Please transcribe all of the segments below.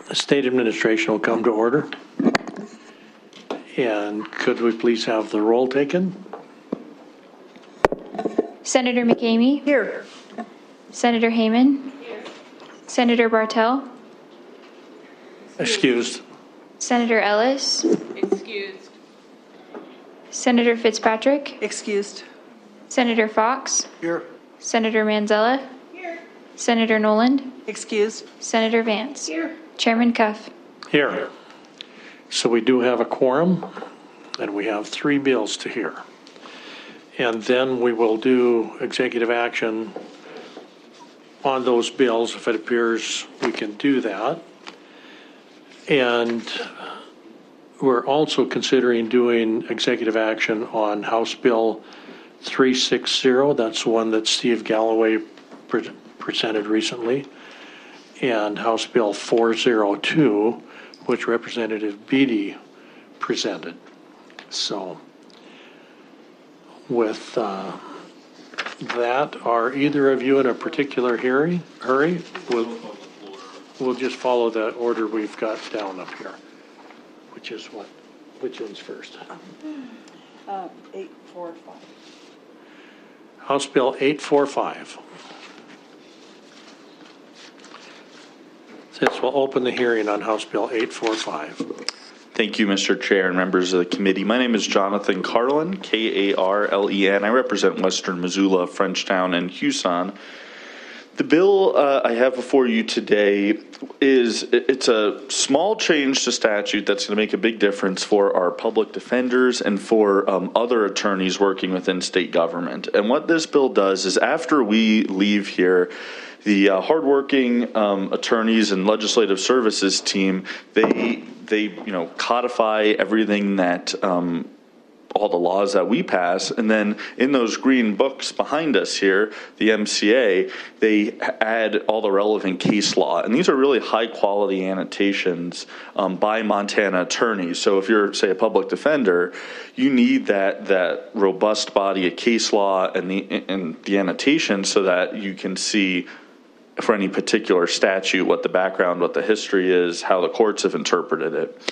State administration will come to order. And could we please have the roll taken? Senator McCamey. Here. Senator Hayman. Here. Senator Bartel. Excused. Senator Ellis. Excused. Senator Fitzpatrick. Excused. Senator Fox. Here. Senator Manzella. Here. Senator Noland. Excused. Senator Vance. Here. Chairman Cuff. Here. So we do have a quorum, and we have 3 bills to hear. And then we will do executive action on those bills if it appears we can do that. And we're also considering doing executive action on House Bill 360. That's the one that Steve Galloway presented recently. And House Bill 402, which Representative Beatty presented. So with that, are either of you in a particular hurry? We'll just follow the order we've got down up here. Which is what? Which one's first? 845. House Bill 845. This will open the hearing on House Bill 845. Thank you, Mr. Chair and members of the committee. My name is Jonathan Carlin, Karlen. I represent Western Missoula, Frenchtown, and Huson. The bill I have before you today it's a small change to statute that's going to make a big difference for our public defenders and for other attorneys working within state government. And what this bill does is after we leave here, the hardworking attorneys and legislative services team, they codify everything that all the laws that we pass, and then in those green books behind us here, the MCA, they add all the relevant case law, and these are really high quality annotations by Montana attorneys. So if you're, say, a public defender, you need that robust body of case law and the annotation so that you can see for any particular statute what the background, what the history is, how the courts have interpreted it.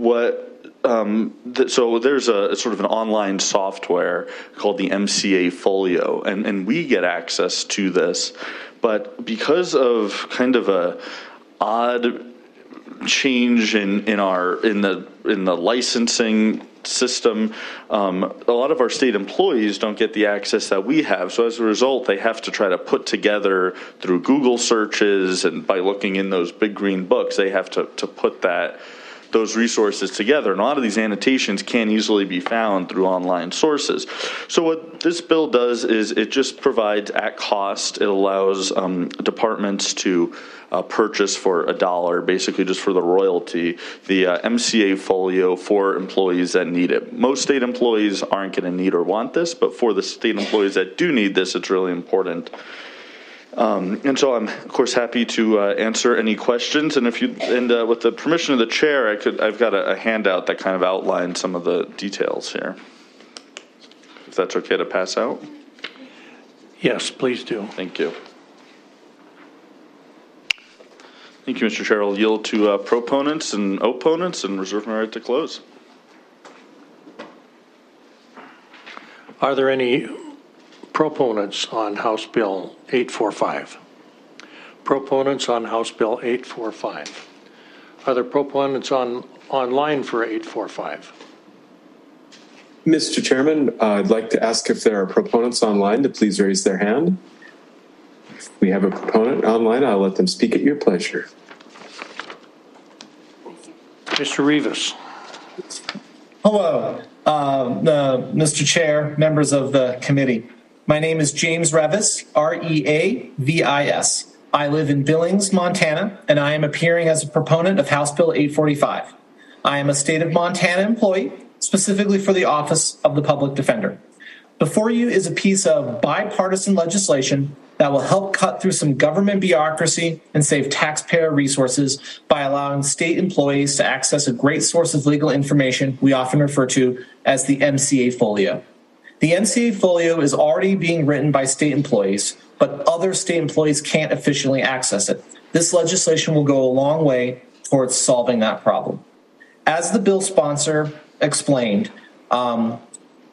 So there's a sort of an online software called the MCA Folio, and we get access to this. But because of kind of a odd change in the licensing system, a lot of our state employees don't get the access that we have. So as a result, they have to try to put together through Google searches and by looking in those big green books, they have to put those resources together. And a lot of these annotations can't easily be found through online sources. So what this bill does is it just provides at cost. It allows departments to purchase for $1, basically just for the royalty, the MCA Folio for employees that need it. Most state employees aren't going to need or want this, but for the state employees that do need this, it's really important. And so I'm, of course, happy to answer any questions. And with the permission of the chair, I've got a handout that kind of outlines some of the details here. If that's okay to pass out. Yes, please do. Thank you. Thank you, Mr. Chair. I'll yield to proponents and opponents and reserve my right to close. Are there any proponents on House Bill 845? Proponents on House Bill 845. Are there proponents online for 845? Mr. Chairman, I'd like to ask if there are proponents online to please raise their hand. If we have a proponent online, I'll let them speak at your pleasure. Mr. Rivas. Hello, Mr. Chair, members of the committee. My name is James Revis, R-E-A-V-I-S. I live in Billings, Montana, and I am appearing as a proponent of House Bill 845. I am a state of Montana employee, specifically for the Office of the Public Defender. Before you is a piece of bipartisan legislation that will help cut through some government bureaucracy and save taxpayer resources by allowing state employees to access a great source of legal information we often refer to as the MCA Folio. The MCA Folio is already being written by state employees, but other state employees can't efficiently access it. This legislation will go a long way towards solving that problem. As the bill sponsor explained, when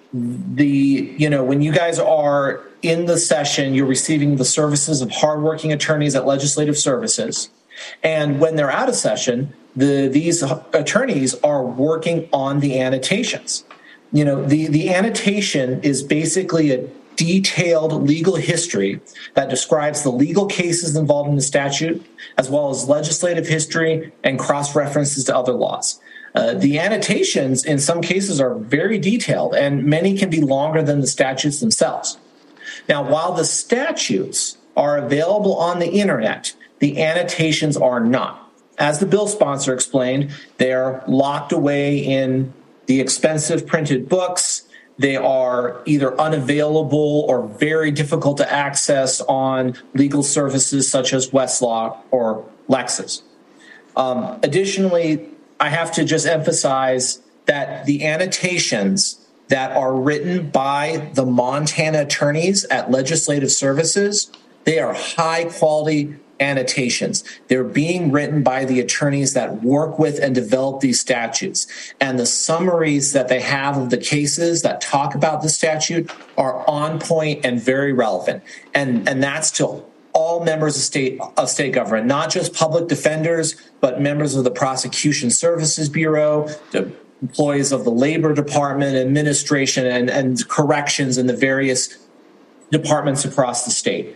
you guys are in the session, you're receiving the services of hardworking attorneys at Legislative Services. And when they're out of session, these attorneys are working on the annotations. The annotation is basically a detailed legal history that describes the legal cases involved in the statute, as well as legislative history and cross-references to other laws. The annotations in some cases are very detailed, and many can be longer than the statutes themselves. Now, while the statutes are available on the internet, the annotations are not. As the bill sponsor explained, they're locked away in the expensive printed books. They are either unavailable or very difficult to access on legal services such as Westlaw or Lexis. Additionally, I have to just emphasize that the annotations that are written by the Montana attorneys at Legislative Services, they are high quality annotations. They're being written by the attorneys that work with and develop these statutes. And the summaries that they have of the cases that talk about the statute are on point and very relevant. And that's to all members of state government, not just public defenders, but members of the Prosecution Services Bureau, the employees of the Labor Department, administration, and corrections in the various departments across the state.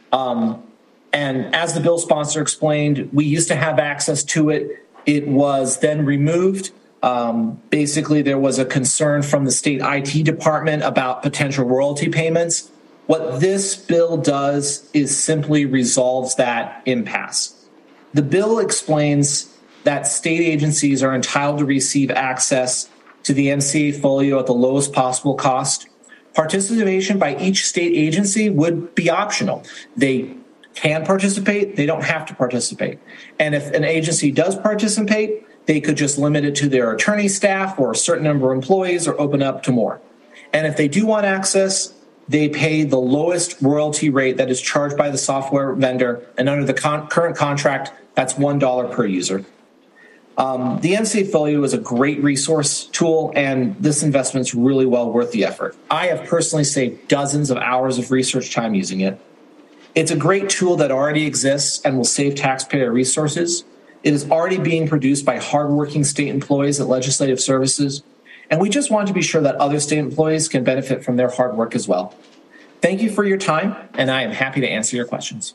And as the bill sponsor explained, we used to have access to it. It was then removed. Basically, there was a concern from the state IT department about potential royalty payments. What this bill does is simply resolves that impasse. The bill explains that state agencies are entitled to receive access to the MCA folio at the lowest possible cost. Participation by each state agency would be optional. They can participate, they don't have to participate. And if an agency does participate, they could just limit it to their attorney staff or a certain number of employees or open up to more. And if they do want access, they pay the lowest royalty rate that is charged by the software vendor. And under the current contract, that's $1 per user. The MCA Folio is a great resource tool, and this investment is really well worth the effort. I have personally saved dozens of hours of research time using it. It's a great tool that already exists and will save taxpayer resources. It is already being produced by hardworking state employees at Legislative Services, and we just want to be sure that other state employees can benefit from their hard work as well. Thank you for your time, and I am happy to answer your questions.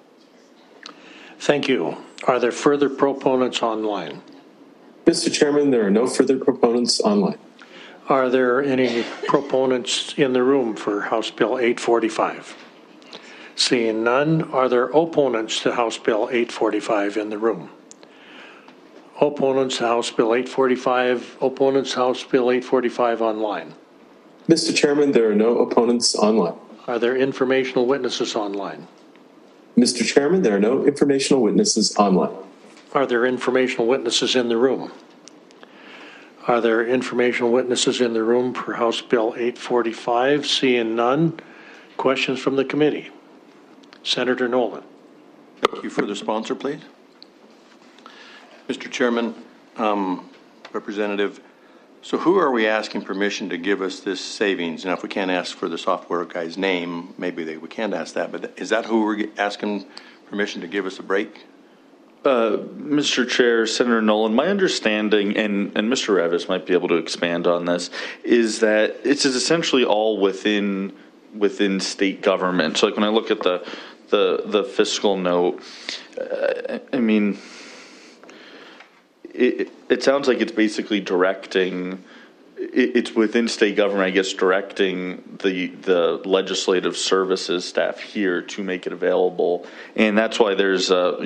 Thank you. Are there further proponents online? Mr. Chairman, there are no further proponents online. Are there any proponents in the room for House Bill 845? Seeing none, are there opponents to House Bill 845 in the room? Opponents to House Bill 845, opponents to House Bill 845 online. Mr. Chairman, there are no opponents online. Are there informational witnesses online? Mr. Chairman, there are no informational witnesses online. Are there informational witnesses in the room? Are there informational witnesses in the room for House Bill 845? Seeing none, questions from the committee. Senator Nolan. Thank you. Further sponsor, please. Mr. Chairman, Representative, so who are we asking permission to give us this savings? Now, if we can't ask for the software guy's name, maybe we can't ask that, but is that who we're asking permission to give us a break? Mr. Chair, Senator Nolan, my understanding, and Mr. Revis might be able to expand on this, is that it's essentially all within state government. So like when I look at the fiscal note, I mean, it sounds like it's basically directing, it's within state government, I guess, directing the legislative services staff here to make it available. And that's why there's a,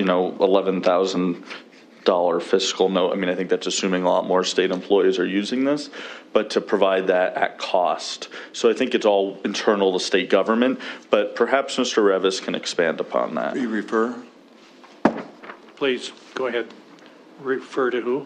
$11,000 fiscal note. I mean, I think that's assuming a lot more state employees are using this, but to provide that at cost. So I think it's all internal to state government, but perhaps Mr. Revis can expand upon that. You refer? Please, go ahead. Refer to who?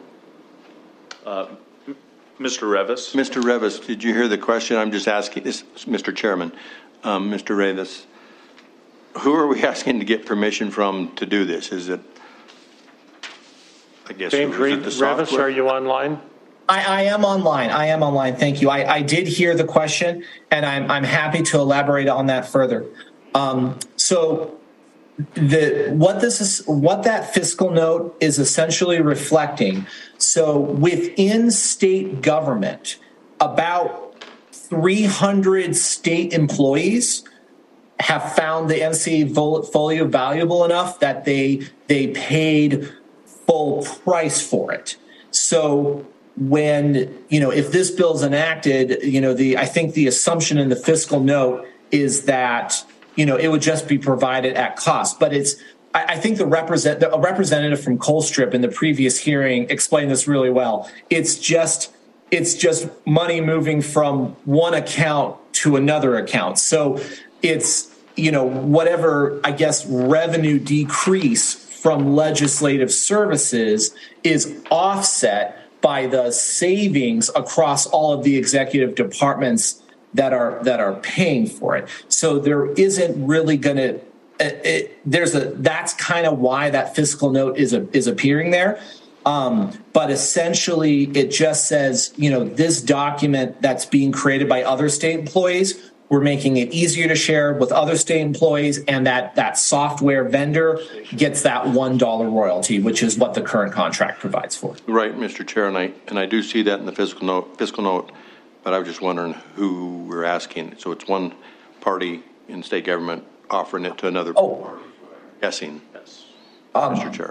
Mr. Revis. Mr. Revis, did you hear the question? I'm just asking this, Mr. Chairman. Mr. Revis, who are we asking to get permission from to do this? Is it I guess. James is it the Revis, software? are you online? I am online. I am online. Thank you. I did hear the question, and I'm happy to elaborate on that further. So what that fiscal note is essentially reflecting. So within state government, about 300 state employees have found the MCA folio valuable enough that they paid full price for it. So when, if this bill's enacted, I think the assumption in the fiscal note is that, it would just be provided at cost. But I think a representative from Colstrip in the previous hearing explained this really well. It's just money moving from one account to another account. So it's, whatever, I guess, revenue decrease from legislative services is offset by the savings across all of the executive departments that are paying for it. So there isn't really going to that's kind of why that fiscal note is appearing there. But essentially it just says, this document that's being created by other state employees, we're making it easier to share with other state employees, and that software vendor gets that $1 royalty, which is what the current contract provides for. Right, Mr. Chair, and I do see that in the fiscal note, but I was just wondering who we're asking. So it's one party in state government offering it to another party. Guessing. Yes. Mr. Chair.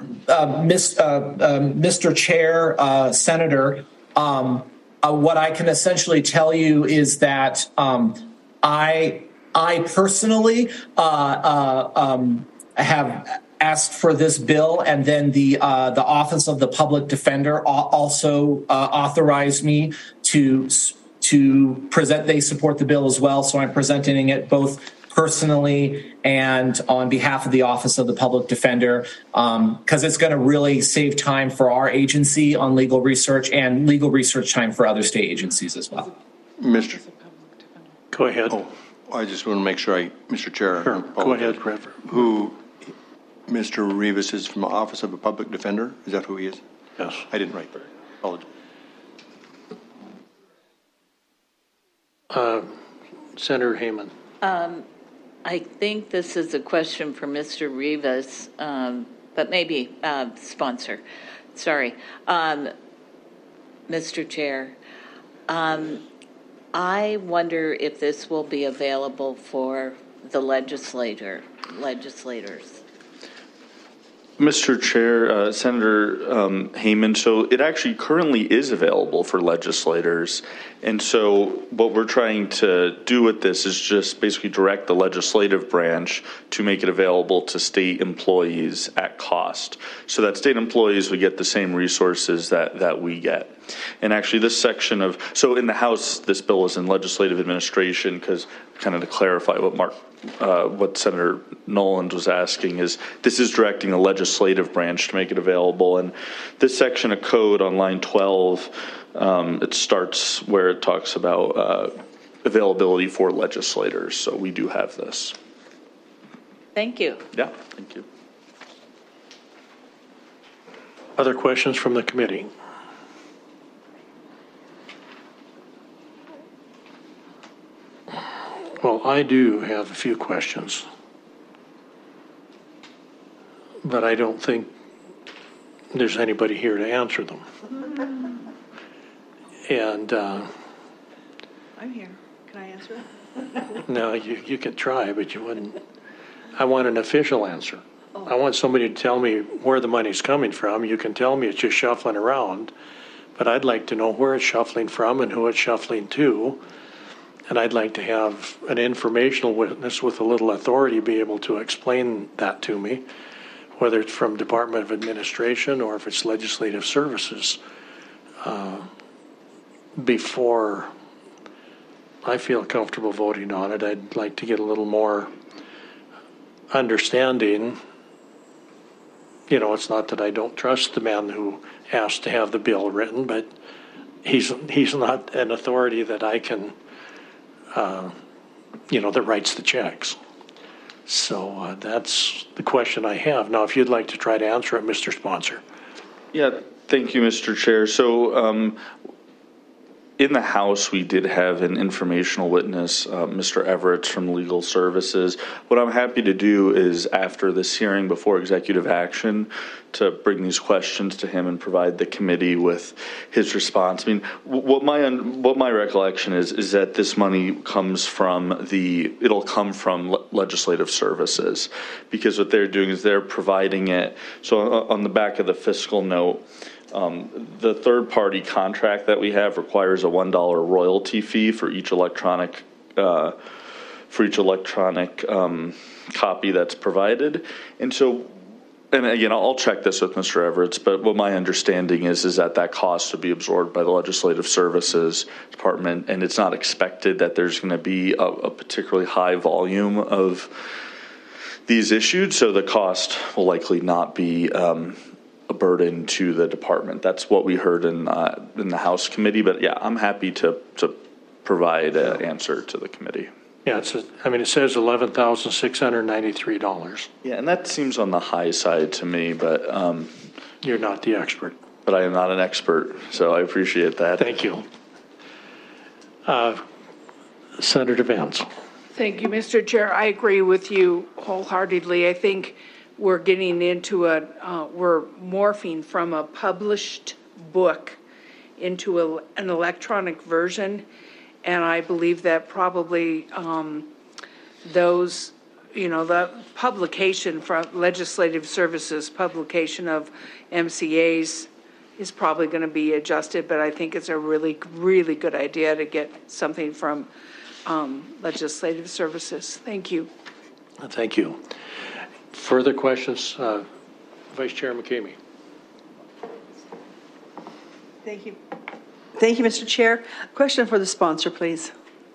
Mr. Chair, Senator, what I can essentially tell you is that I personally have asked for this bill, and then the Office of the Public Defender also authorized me to present. They support the bill as well, so I'm presenting it both personally and on behalf of the Office of the Public Defender, because it's going to really save time for our agency on legal research and legal research time for other state agencies as well. Mr. Go ahead. Oh, I just want to make sure Mr. Chair. Sure. Go ahead, Trevor. Who Mr. Rivas is from the Office of a Public Defender? Is that who he is? Yes. I didn't write that. Apologies. Senator Heyman. I think this is a question for Mr. Rivas, but maybe sponsor. Sorry. Mr. Chair, I wonder if this will be available for the legislators. Mr. Chair, Senator Heyman, so it actually currently is available for legislators. And so what we're trying to do with this is just basically direct the legislative branch to make it available to state employees at cost, so that state employees would get the same resources that we get. And actually this section so in the House, this bill is in legislative administration, because kind of to clarify what Senator Noland was asking is this is directing the legislative branch to make it available. And this section of code on line 12, it starts where it talks about availability for legislators. So we do have this. Thank you. Yeah, thank you. Other questions from the committee? Well, I do have a few questions, but I don't think there's anybody here to answer them. And I'm here. Can I answer it? no, you can try, but you wouldn't. I want an official answer. I want somebody to tell me where the money's coming from. You can tell me it's just shuffling around, but I'd like to know where it's shuffling from and who it's shuffling to. And I'd like to have an informational witness with a little authority be able to explain that to me, whether it's from Department of Administration or if it's Legislative Services, before I feel comfortable voting on it. I'd like to get a little more understanding. It's not that I don't trust the man who asked to have the bill written, but he's not an authority that I can that writes the checks. So that's the question I have. Now, if you'd like to try to answer it, Mr. Sponsor. Yeah, thank you, Mr. Chair. So in the House, we did have an informational witness, Mr. Everett from Legal Services. What I'm happy to do is, after this hearing before executive action, to bring these questions to him and provide the committee with his response. I mean, what my recollection is that this money comes from it'll come from legislative services, because what they're doing is they're providing it. So on the back of the fiscal note, the third-party contract that we have requires a $1 royalty fee for each electronic copy that's provided, and so. And again, I'll check this with Mr. Everett, but what my understanding is that cost would be absorbed by the Legislative Services Department, and it's not expected that there's going to be a particularly high volume of these issued, so the cost will likely not be a burden to the department. That's what we heard in the House committee, but yeah, I'm happy to provide an answer to the committee. Yeah, it says $11,693. Yeah, and that seems on the high side to me, but You're not the expert. But I am not an expert, so I appreciate that. Thank you. Senator Vance. Thank you, Mr. Chair. I agree with you wholeheartedly. I think we're getting into we're morphing from a published book into an electronic version. And I believe that probably the publication from Legislative Services publication of MCAs is probably going to be adjusted, but I think it's a really, really good idea to get something from Legislative Services. Thank you. Thank you. Further questions? Vice Chair McCamey. Thank you. Thank you, Mr. Chair. Question for the sponsor, please.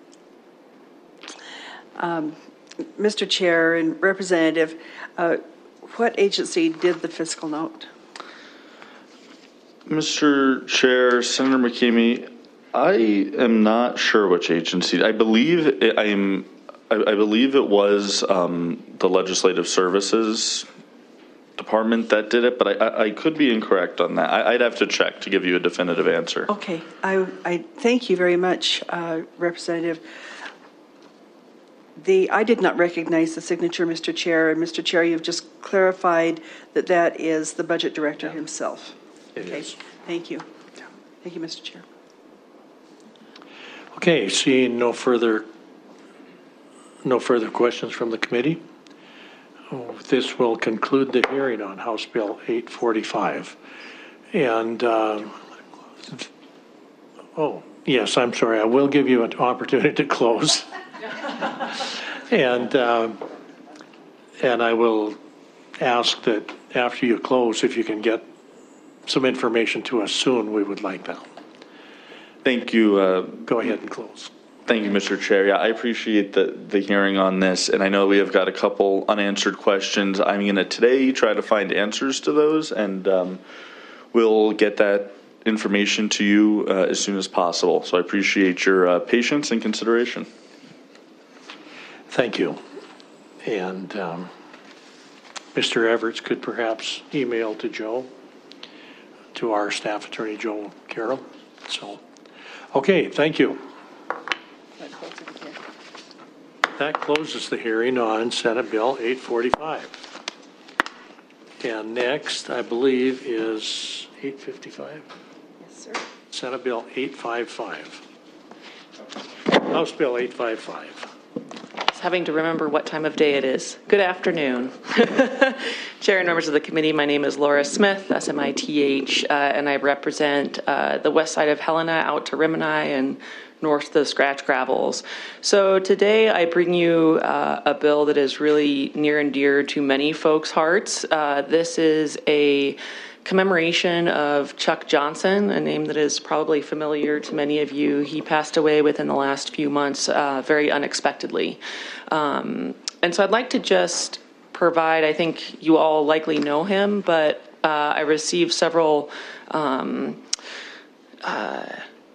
Mr. Chair and Representative, what agency did the fiscal note? Mr. Chair, Senator McCamey, I am not sure which agency. I believe it was the Legislative Services Department that did it, but I could be incorrect on that. I'd have to check to give you a definitive answer. Okay, I thank you very much, Representative. I did not recognize the signature, Mr. Chair, and Mr. Chair, you've just clarified that is the Budget Director himself. It is. Thank you. Thank you, Mr. Chair. Okay, seeing no further questions from the committee. This will conclude the hearing on House Bill 845. And, yes, I'm sorry. I will give you an opportunity to close. And I will ask that after you close, if you can get some information to us soon, we would like that. Thank you. Go ahead and close. Thank you, Mr. Chair. Yeah, I appreciate the hearing on this, and I know we have got a couple unanswered questions. I'm going to today try to find answers to those, and we'll get that information to you as soon as possible. So I appreciate your patience and consideration. Thank you. And Mr. Everett could perhaps email to Joe, to our staff attorney, Joe Carroll. So, okay, thank you. That closes the hearing on Senate Bill 845. And next, I believe, is 855? Yes, sir. Senate Bill 855. House Bill 855. Having to remember what time of day it is. Good afternoon. Chair and members of the committee, my name is Laura Smith, S-M-I-T-H, and I represent the west side of Helena out to Rimini and north to the Scratch Gravels. So today I bring you a bill that is really near and dear to many folks' hearts. This is a commemoration of Chuck Johnson, a name that is probably familiar to many of you. He passed away within the last few months very unexpectedly. And so I'd like to just provide, I think you all likely know him, but I received several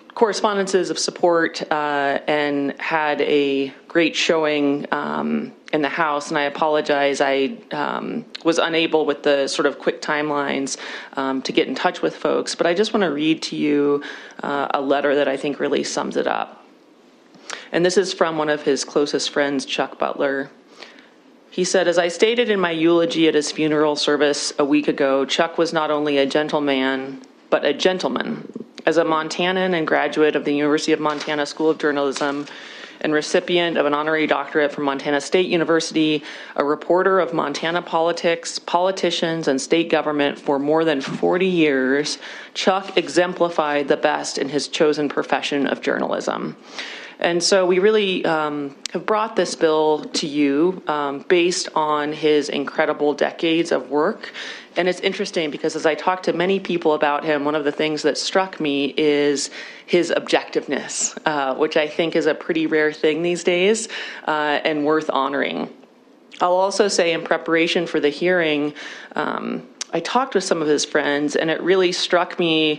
correspondences of support and had a great showing and in the House, and I apologize. I was unable with the sort of quick timelines to get in touch with folks, but I just want to read to you a letter that I think really sums it up. And this is from one of his closest friends, Chuck Butler. He said, as I stated in my eulogy at his funeral service a week ago, Chuck was not only a gentleman, but a gentleman. As a Montanan and graduate of the University of Montana School of Journalism and recipient of an honorary doctorate from Montana State University, a reporter of Montana politics, politicians, and state government for more than 40 years, Chuck exemplified the best in his chosen profession of journalism. And so we really have brought this bill to you based on his incredible decades of work. And it's interesting because as I talked to many people about him, one of the things that struck me is his objectiveness, which I think is a pretty rare thing these days and worth honoring. I'll also say in preparation for the hearing, I talked with some of his friends, and it really struck me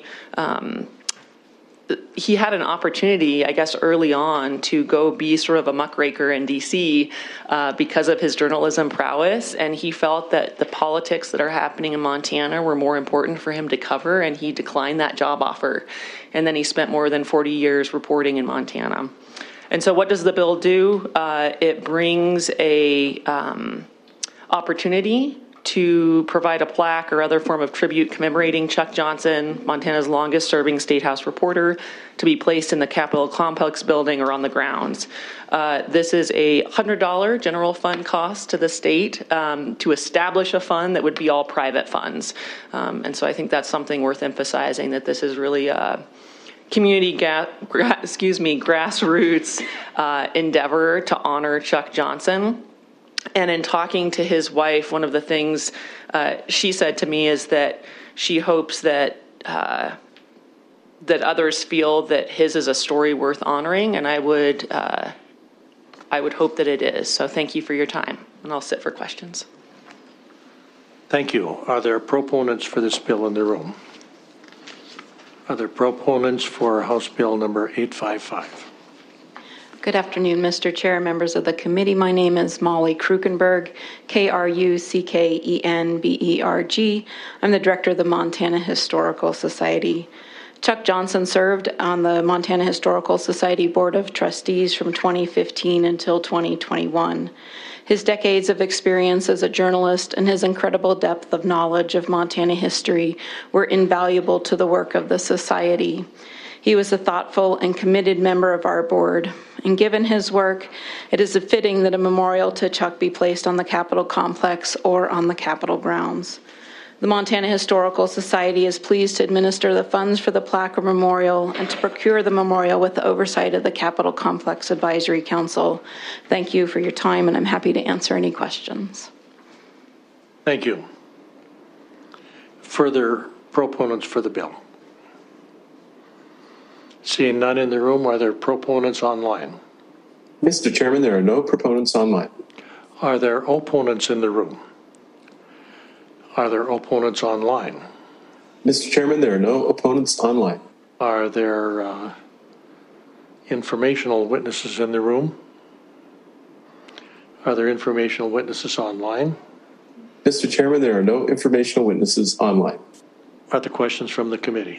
he had an opportunity, I guess, early on to go be sort of a muckraker in D.C. Because of his journalism prowess, and he felt that the politics that are happening in Montana were more important for him to cover, and he declined that job offer. And then he spent more than 40 years reporting in Montana. And so what does the bill do? It brings a opportunity to provide a plaque or other form of tribute commemorating Chuck Johnson, Montana's longest serving State House reporter, to be placed in the Capitol Complex building or on the grounds. This is a $100 general fund cost to the state to establish a fund that would be all private funds. And so I think that's something worth emphasizing, that this is really a community grassroots endeavor to honor Chuck Johnson. And in talking to his wife, one of the things she said to me is that she hopes that that others feel that his is a story worth honoring, and I would hope that it is. So thank you for your time, and I'll sit for questions. Thank you. Are there proponents for this bill in the room? Are there proponents for House Bill number 855? Good afternoon, Mr. Chair, members of the committee. My name is Molly Krukenberg, Kruckenberg. I'm the director of the Montana Historical Society. Chuck Johnson served on the Montana Historical Society Board of Trustees from 2015 until 2021. His decades of experience as a journalist and his incredible depth of knowledge of Montana history were invaluable to the work of the Society. He was a thoughtful and committed member of our board, and given his work, it is fitting that a memorial to Chuck be placed on the Capitol complex or on the Capitol grounds. The Montana Historical Society is pleased to administer the funds for the plaque or memorial and to procure the memorial with the oversight of the Capitol Complex Advisory Council. Thank you for your time, and I'm happy to answer any questions. Thank you. Further proponents for the bill? Seeing none in the room, are there proponents online? Mr. Chairman, there are no proponents online. Are there opponents in the room? Are there opponents online? Mr. Chairman, there are no opponents online. Are there informational witnesses in the room? Are there informational witnesses online? Mr. Chairman, there are no informational witnesses online. Are there questions from the committee?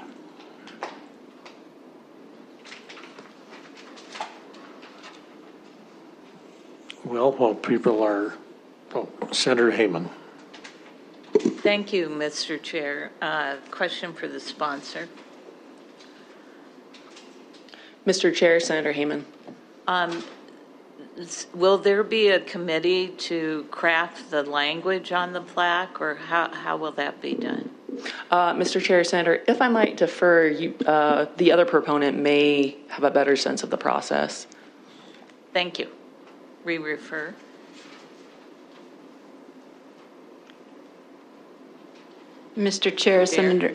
Well, while people are, Senator Heyman. Thank you, Mr. Chair. Question for the sponsor. Mr. Chair, Senator Heyman. Will there be a committee to craft the language on the plaque, or how will that be done? Mr. Chair, Senator, if I might defer, the other proponent may have a better sense of the process. Thank you. Re-refer. Mr. Chair, Senator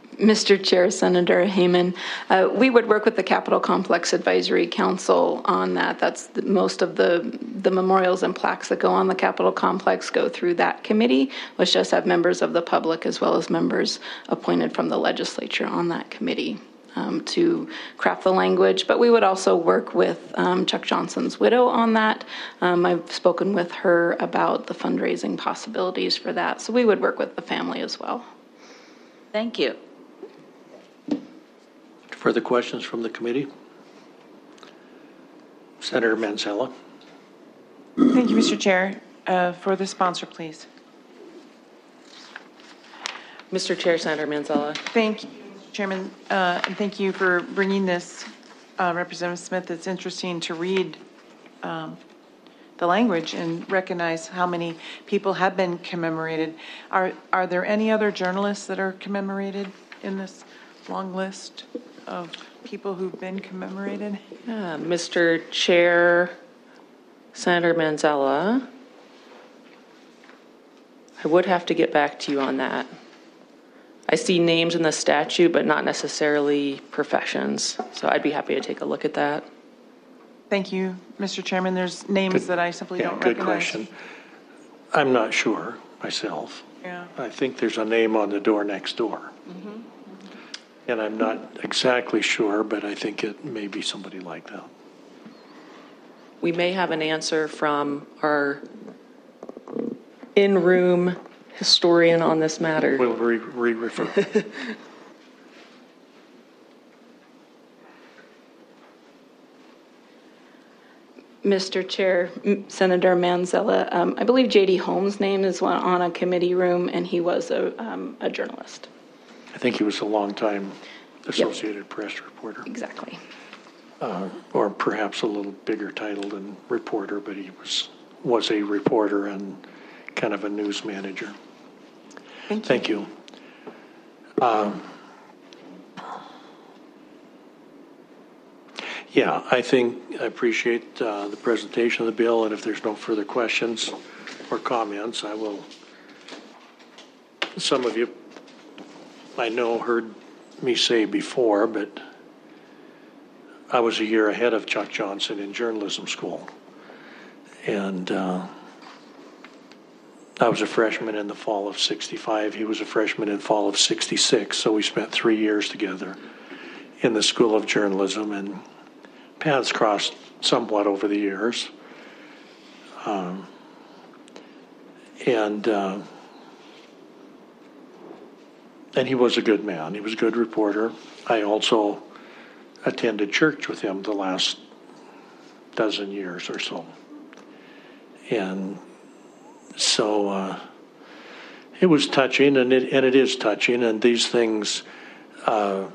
Heyman, we would work with the Capitol Complex Advisory Council on that. That's most of the memorials and plaques that go on the Capitol Complex go through that committee, which does have members of the public as well as members appointed from the legislature on that committee. to craft the language, but we would also work with Chuck Johnson's widow on that. I've spoken with her about the fundraising possibilities for that, so we would work with the family as well. Thank you. Further questions from the committee? Senator Manzella. Thank you, Mr. Chair. For the sponsor, please. Mr. Chair, Senator Manzella. Thank you, Mr. Chairman, and thank you for bringing this, Representative Smith. It's interesting to read the language and recognize how many people have been commemorated. Are there any other journalists that are commemorated in this long list of people who've been commemorated? Mr. Chair, Senator Manzella, I would have to get back to you on that. I see names in the statute, but not necessarily professions. So I'd be happy to take a look at that. Thank you, Mr. Chairman. There's names that I simply don't recognize. Good question. I'm not sure myself. Yeah. I think there's a name on the door next door. Mm-hmm. And I'm not exactly sure, but I think it may be somebody like that. We may have an answer from our in-room historian on this matter. We'll re-refer. Mr. Chair, Senator Manzella, I believe J.D. Holmes' name is on a committee room, and he was a journalist. I think he was a long-time Associated Press reporter. Exactly. Or perhaps a little bigger title than reporter, but he was a reporter and kind of a news manager. Thank you. Yeah, I appreciate the presentation of the bill, and if there's no further questions or comments, I will. Some of you, I know, heard me say before, but I was a year ahead of Chuck Johnson in journalism school. And I was a freshman in the fall of '65. He was a freshman in fall of '66. So we spent 3 years together in the School of Journalism, and paths crossed somewhat over the years. And he was a good man. He was a good reporter. I also attended church with him the last dozen years or so. And so it was touching, and it is touching, and these things, and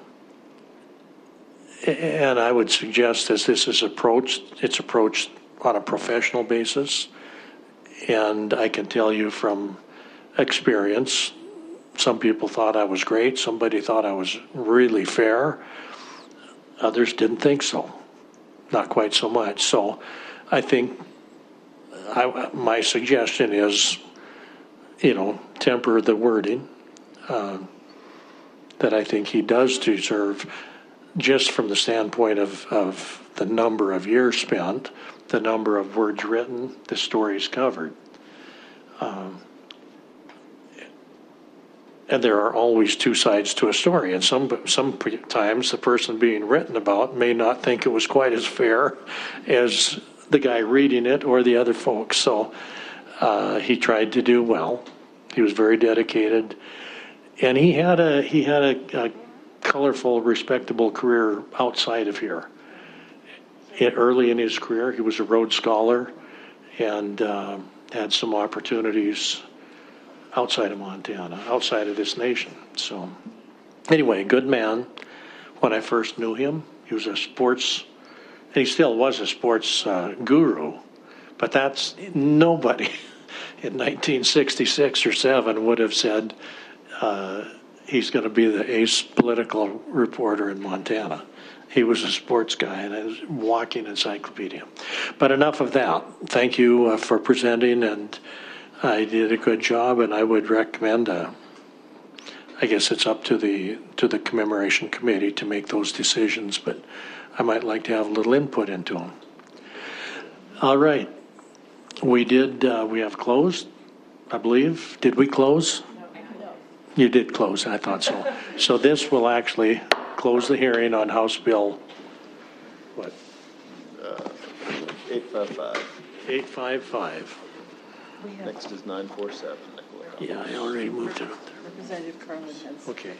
I would suggest as this is approached, it's approached on a professional basis. And I can tell you from experience, some people thought I was great. Somebody thought I was really fair. Others didn't think so. Not quite so much. So I think my suggestion is, temper the wording, that I think he does deserve, just from the standpoint of the number of years spent, the number of words written, the stories covered. And there are always two sides to a story, and sometimes the person being written about may not think it was quite as fair as the guy reading it or the other folks. So he tried to do well. He was very dedicated, and he had a colorful, respectable career outside of here. Early in his career, he was a Rhodes Scholar and had some opportunities outside of Montana, outside of this nation. So anyway, good man. When I first knew him, he was a sports, and he still was a sports guru, but that's nobody in 1966 or 7 would have said he's going to be the ace political reporter in Montana. He was a sports guy and a walking encyclopedia. But enough of that. Thank you for presenting, and I did a good job, and I would recommend, I guess it's up to the commemoration committee to make those decisions, but I might like to have a little input into them. All right. We have closed, I believe. Did we close? No. You did close, I thought so. So this will actually close the hearing on House Bill, what? 855. 855. Next is 947. Yeah, I already moved it. Representative Carlin has. Okay.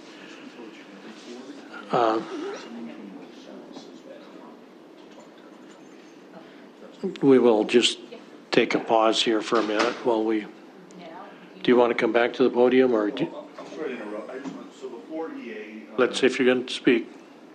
We will just take a pause here for a minute while we, do you want to come back to the podium or? Do, I'm sorry to interrupt. I just want, so before EA. let's see if you're going to speak.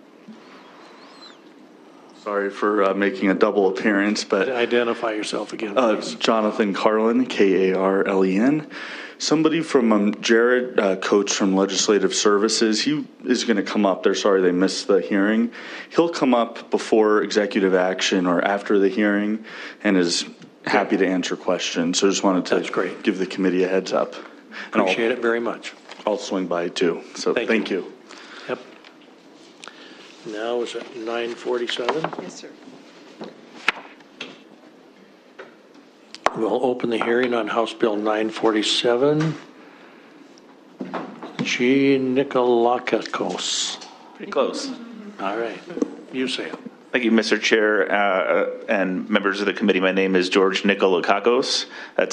Sorry for making a double appearance, but Identify yourself again, please. Jonathan Carlin, Karlen. Somebody from Jared Coates from Legislative Services, he is going to come up. They're sorry they missed the hearing. He'll come up before executive action or after the hearing and is happy to answer questions. So just wanted to give the committee a heads up. And Appreciate it very much. I'll swing by too. So thank you. Yep. Now is it 9:47? Yes, sir. We'll open the hearing on House Bill 947. G. Nikolakakos. Pretty close. All right. You say it. Thank you, Mr. Chair and members of the committee. My name is George Nikolakakos. That's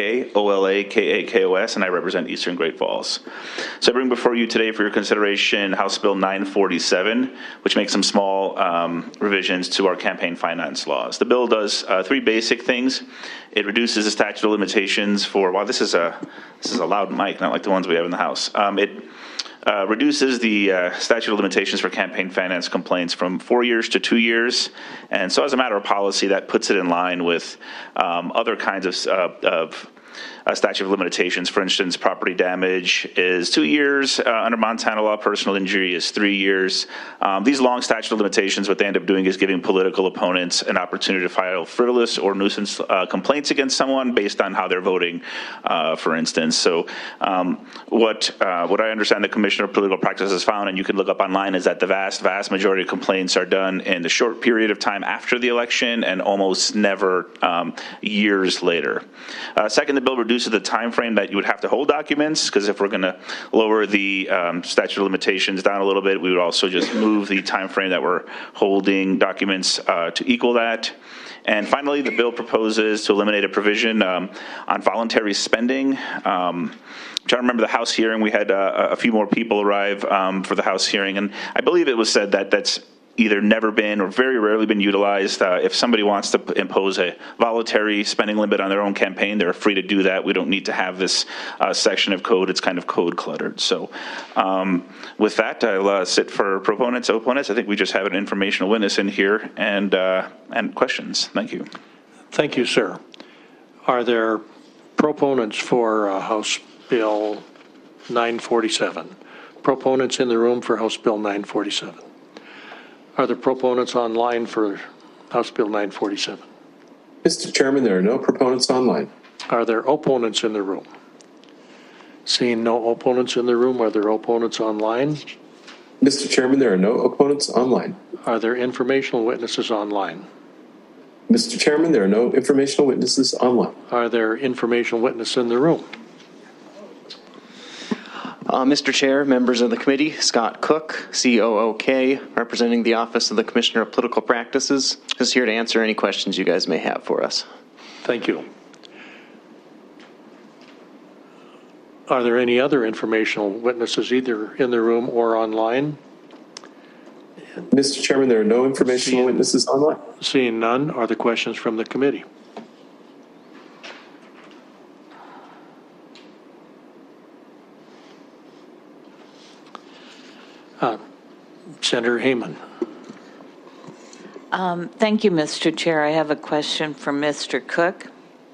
Nikolakakos, and I represent Eastern Great Falls. So I bring before you today for your consideration House Bill 947, which makes some small revisions to our campaign finance laws. The bill does three basic things. It reduces the statute of limitations for, wow, this is a loud mic, not like the ones we have in the House. It reduces the statute of limitations for campaign finance complaints from 4 years to 2 years. And so as a matter of policy, that puts it in line with other kinds of statute of limitations. For instance, property damage is 2 years. Under Montana law, personal injury is 3 years. These long statute of limitations, what they end up doing is giving political opponents an opportunity to file frivolous or nuisance complaints against someone based on how they're voting, for instance. So what I understand the Commissioner of Political Practice has found, and you can look up online, is that the vast majority of complaints are done in the short period of time after the election and almost never years later. Second, the bill reduces the time frame that you would have to hold documents, because if we're going to lower the statute of limitations down a little bit, we would also just move the time frame that we're holding documents to equal that. And finally, the bill proposes to eliminate a provision on voluntary spending. I'm trying to remember the House hearing. We had a few more people arrive for the House hearing, and I believe it was said that that's either never been or very rarely been utilized. If somebody wants to impose a voluntary spending limit on their own campaign, they're free to do that. We don't need to have this section of code. It's kind of code cluttered. So with that, I'll sit for proponents, opponents. I think we just have an informational witness in here and questions. Thank you. Thank you, sir. Are there proponents for House Bill 947? Proponents in the room for House Bill 947? Are there proponents online for House Bill 947? Mr. Chairman, there are no proponents online. Are there opponents in the room? Seeing no opponents in the room, are there opponents online? Mr. Chairman, there are no opponents online. Are there informational witnesses online? Mr. Chairman, there are no informational witnesses online. Are there informational witnesses in the room? Mr. Chair, members of the committee, Scott Cook, COOK, representing the Office of the Commissioner of Political Practices, is here to answer any questions you guys may have for us. Thank you. Are there any other informational witnesses either in the room or online? Mr. Chairman, there are no informational witnesses online. Seeing none, are there questions from the committee? Senator Heyman. Thank you, Mr. Chair. I have a question for Mr. Cook.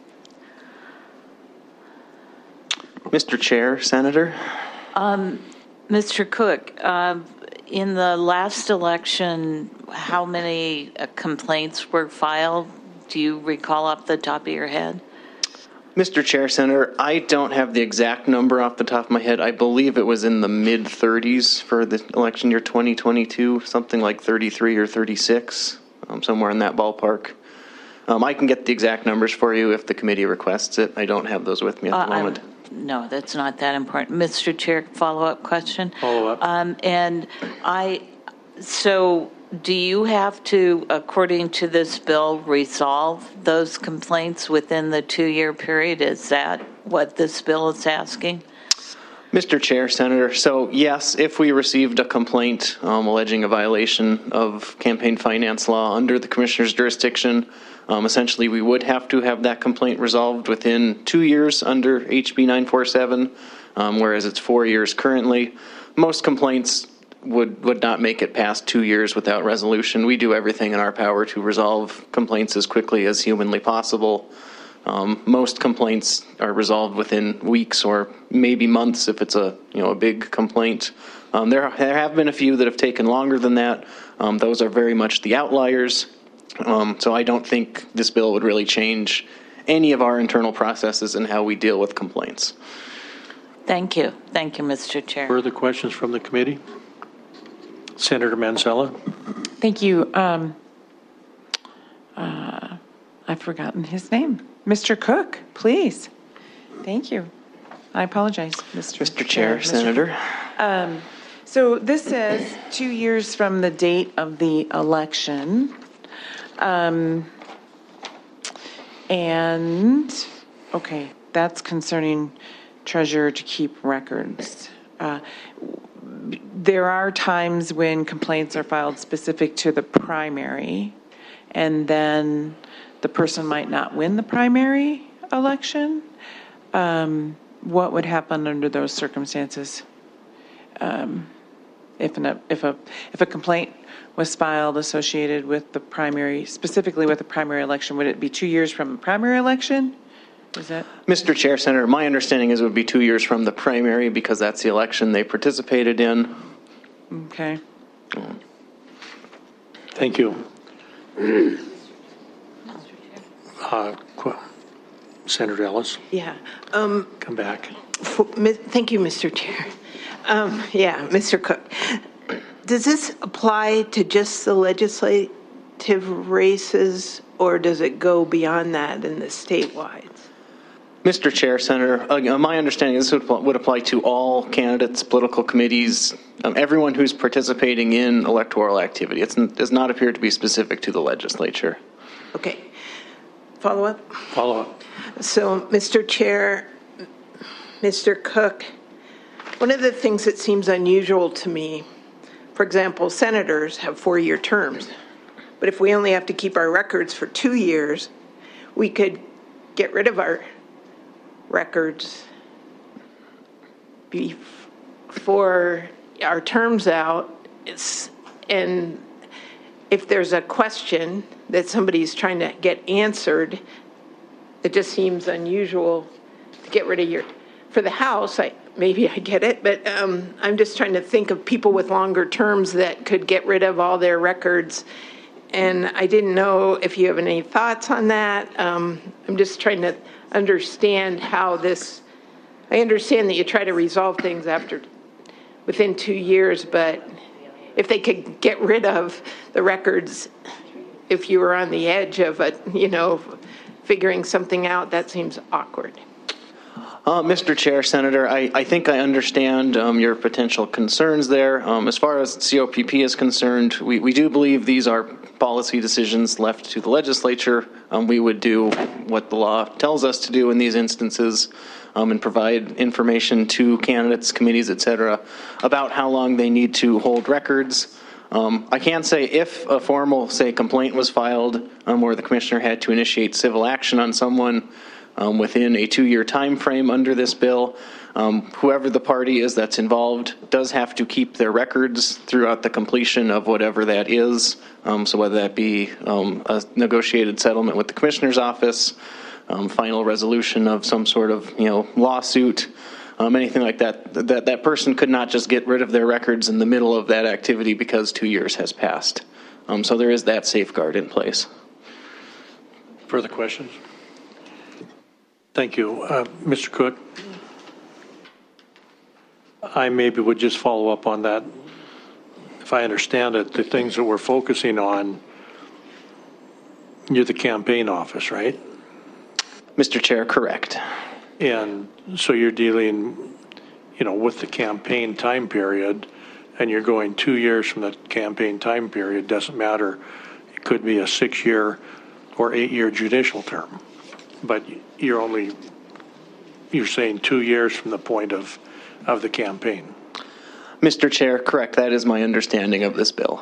Mr. Chair, Senator. Mr. Cook, in the last election, how many complaints were filed? Do you recall off the top of your head? Mr. Chair, Senator, I don't have the exact number off the top of my head. I believe it was in the mid-30s for the election year 2022, something like 33 or 36, somewhere in that ballpark. I can get the exact numbers for you if the committee requests it. I don't have those with me at the moment. No, that's not that important. Mr. Chair, follow-up question. Follow-up. And So do you have to, according to this bill, resolve those complaints within the 2-year period? Is that what this bill is asking? Mr. Chair, Senator, so yes, if we received a complaint alleging a violation of campaign finance law under the Commissioner's jurisdiction, essentially we would have to have that complaint resolved within 2 years under HB 947, whereas it's 4 years currently. Most complaints would not make it past 2 years without resolution. We do everything in our power to resolve complaints as quickly as humanly possible. Most complaints are resolved within weeks or maybe months if it's a big complaint. There have been a few that have taken longer than that. Those are very much the outliers. So I don't think this bill would really change any of our internal processes and how we deal with complaints. Thank you. Thank you, Mr. Chair. Further questions from the committee? Senator Manzella. Thank you. I've forgotten his name. Mr. Cook, please. Thank you. I apologize, Mr. Chair, Senator. So this says 2 years from the date of the election. And, okay, that's concerning treasurer to keep records. There are times when complaints are filed specific to the primary, and then the person might not win the primary election. What would happen under those circumstances? If a complaint was filed associated with the primary, specifically with the primary election, would it be 2 years from the primary election? Is that? Mr. Chair, Senator, my understanding is it would be 2 years from the primary because that's the election they participated in. Okay. Thank you. Senator Ellis. Yeah. Come back. Thank you, Mr. Chair. Mr. Cook. Does this apply to just the legislative races, or does it go beyond that in the statewide? Mr. Chair, Senator, my understanding is this would apply to all candidates, political committees, everyone who's participating in electoral activity. It does not appear to be specific to the legislature. Okay. Follow up? Follow up. So, Mr. Chair, Mr. Cook, one of the things that seems unusual to me, for example, senators have 4-year terms. But if we only have to keep our records for 2 years, we could get rid of our records before our term's out. And if there's a question that somebody's trying to get answered, it just seems unusual to get rid of your, for the House, maybe I get it, but I'm just trying to think of people with longer terms that could get rid of all their records. And I didn't know if you have any thoughts on that. I'm just trying to understand how this, I understand that you try to resolve things within 2 years, but if they could get rid of the records, if you were on the edge of figuring something out, that seems awkward. Mr. Chair, Senator, I think I understand your potential concerns there. As far as COPP is concerned, we do believe these are policy decisions left to the legislature. We would do what the law tells us to do in these instances and provide information to candidates, committees, et cetera, about how long they need to hold records. I can say if a formal, complaint was filed where the commissioner had to initiate civil action on someone within a 2-year time frame under this bill, whoever the party is that's involved does have to keep their records throughout the completion of whatever that is. So whether that be a negotiated settlement with the commissioner's office, final resolution of some sort of lawsuit, anything like that, that person could not just get rid of their records in the middle of that activity because 2 years has passed. So there is that safeguard in place. Further questions? Thank you. Mr. Cook, I maybe would just follow up on that. If I understand it, the things that we're focusing on, you're the campaign office, right? Mr. Chair, correct. And so you're dealing, with the campaign time period, and you're going 2 years from the campaign time period, doesn't matter. It could be a 6-year or 8-year judicial term, but you're saying 2 years from the point of the campaign. Mr. Chair, correct. That is my understanding of this bill.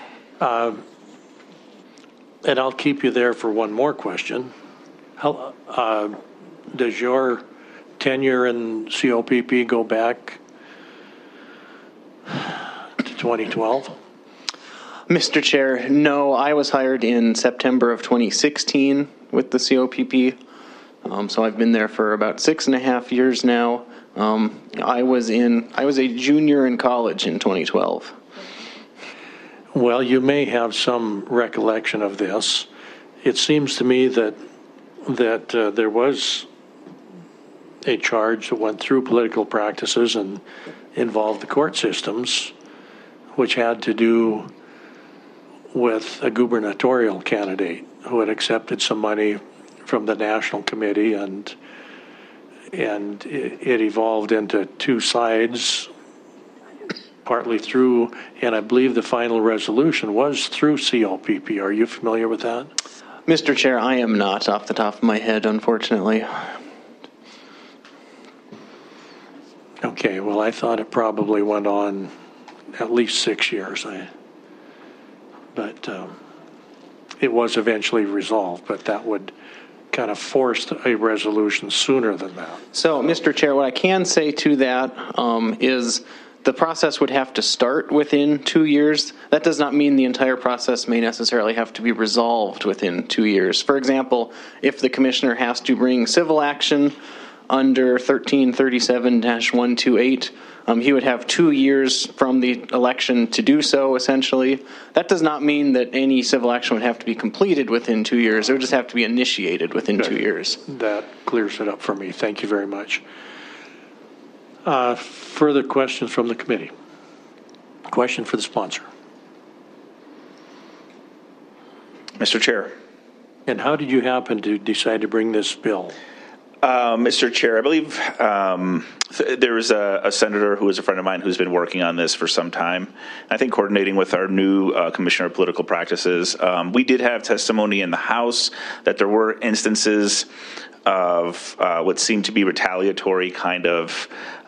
And I'll keep you there for one more question. How does your tenure in COPP go back to 2012? Mr. Chair, no, I was hired in September of 2016 with the COPP. So I've been there for about 6.5 years now. I was a junior in college in 2012. Well, you may have some recollection of this. It seems to me that there was a charge that went through political practices and involved the court systems, which had to do with a gubernatorial candidate who had accepted some money from the National Committee, and it evolved into two sides, partly through, and I believe the final resolution was through COPP. Are you familiar with that? Mr. Chair, I am not off the top of my head, unfortunately. Okay, well, I thought it probably went on at least 6 years. But it was eventually resolved, but that would kind of force a resolution sooner than that. So, Mr. Chair, what I can say to that is the process would have to start within 2 years. That does not mean the entire process may necessarily have to be resolved within 2 years. For example, if the commissioner has to bring civil action under 1337-128, he would have 2 years from the election to do so, essentially. That does not mean that any civil action would have to be completed within 2 years. It would just have to be initiated within 2 years. That clears it up for me. Thank you very much. Further questions from the committee? Question for the sponsor. Mr. Chair. And how did you happen to decide to bring this bill? Mr. Chair, I believe there was a senator who is a friend of mine who's been working on this for some time. I think coordinating with our new Commissioner of Political Practices. We did have testimony in the House that there were instances of what seemed to be retaliatory kind of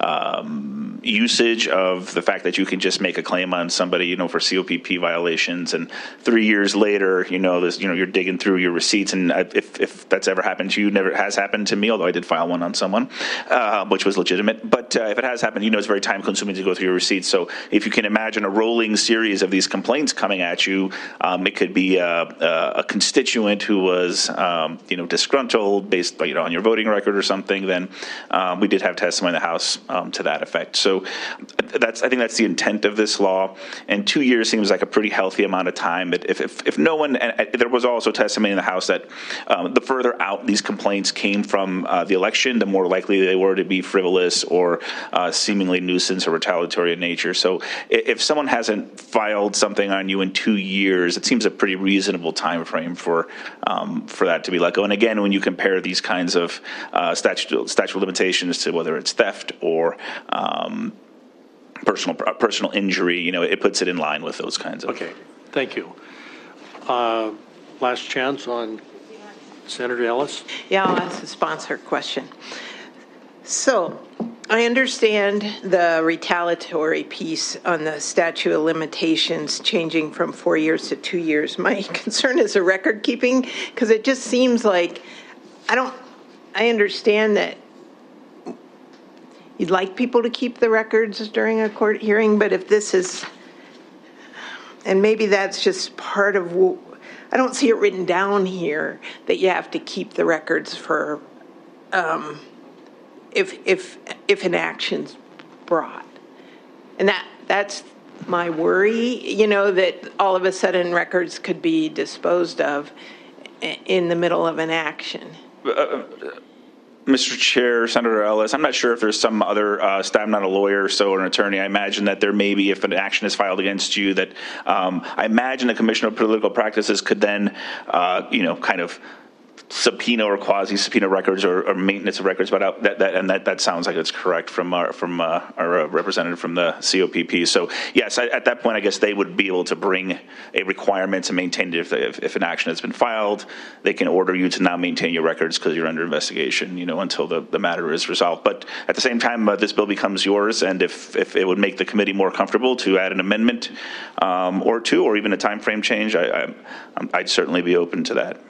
usage of the fact that you can just make a claim on somebody, for COPP violations, and 3 years later, you're digging through your receipts, and if that's ever happened to you, never has happened to me, although I did file one on someone, which was legitimate. But if it has happened, it's very time consuming to go through your receipts. So if you can imagine a rolling series of these complaints coming at you, it could be a constituent who was, disgruntled based, on your voting record or something. Then we did have testimony in the House to that effect. So I think that's the intent of this law. And 2 years seems like a pretty healthy amount of time. But if no one, and there was also testimony in the House that the further out these complaints came from the election, the more likely they were to be frivolous or seemingly nuisance or retaliatory in nature. So if someone hasn't filed something on you in 2 years, it seems a pretty reasonable time frame for that to be let go. And again, when you compare these kinds of statute of limitations to whether it's theft or personal injury, it puts it in line with those kinds of. Okay, thank you. Last chance on Senator Ellis. Yeah, I'll ask the sponsor question. So I understand the retaliatory piece on the statute of limitations changing from 4 years to 2 years. My concern is the record keeping, because it just seems like I understand that you'd like people to keep the records during a court hearing, but if this is, and maybe that's just part of, I don't see it written down here that you have to keep the records for if an action's brought. And that's my worry, that all of a sudden records could be disposed of in the middle of an action. Mr. Chair, Senator Ellis, I'm not sure if there's some other, I'm not a lawyer, or an attorney. I imagine that there may be, if an action is filed against you, that I imagine the Commissioner of Political Practices could then, kind of subpoena or quasi-subpoena records or maintenance of records, but that sounds like it's correct from our representative from the COPP. So yes, at that point, I guess they would be able to bring a requirement to maintain it if an action has been filed. They can order you to now maintain your records because you're under investigation, until the matter is resolved. But at the same time, this bill becomes yours, and if it would make the committee more comfortable to add an amendment or two, or even a time frame change, I'd certainly be open to that.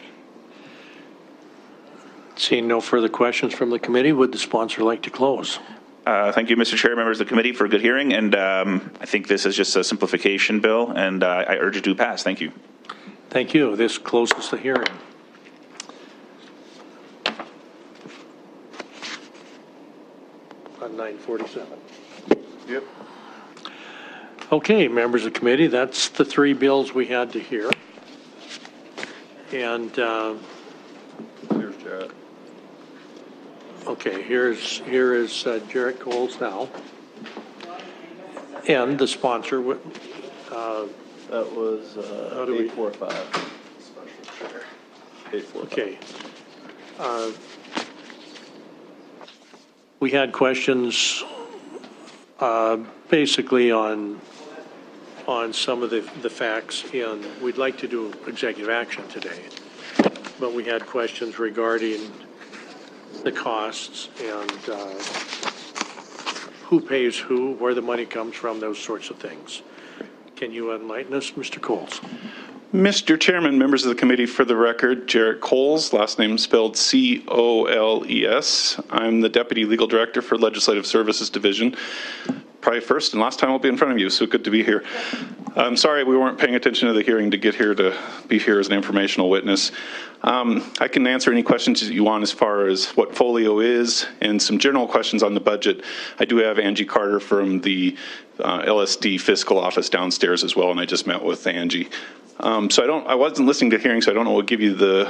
Seeing no further questions from the committee, would the sponsor like to close? Thank you, Mr. Chair, members of the committee, for a good hearing. And I think this is just a simplification bill, and I urge it to pass. Thank you. Thank you. This closes the hearing. On 9:47. Yep. Okay, members of the committee, that's the three bills we had to hear. And Here's Jarrett. okay, here is Jarrett Coles now, and the sponsor. That was 845. 845. Okay. We had questions basically on some of the facts, and we'd like to do executive action today. But we had questions regarding the costs and who pays who, where the money comes from, those sorts of things. Can you enlighten us, Mr. Coles? Mr. Chairman, members of the committee, for the record, Jarrett Coles, last name spelled C-O-L-E-S. I'm the Deputy Legal Director for Legislative Services Division. Probably first and last time I'll be in front of you, so good to be here. I'm sorry we weren't paying attention to the hearing to get here to be here as an informational witness. I can answer any questions that you want as far as what Folio is and some general questions on the budget. I do have Angie Carter from the LSD fiscal office downstairs as well, and I just met with Angie. So I wasn't listening to hearing, so I don't know what will give you the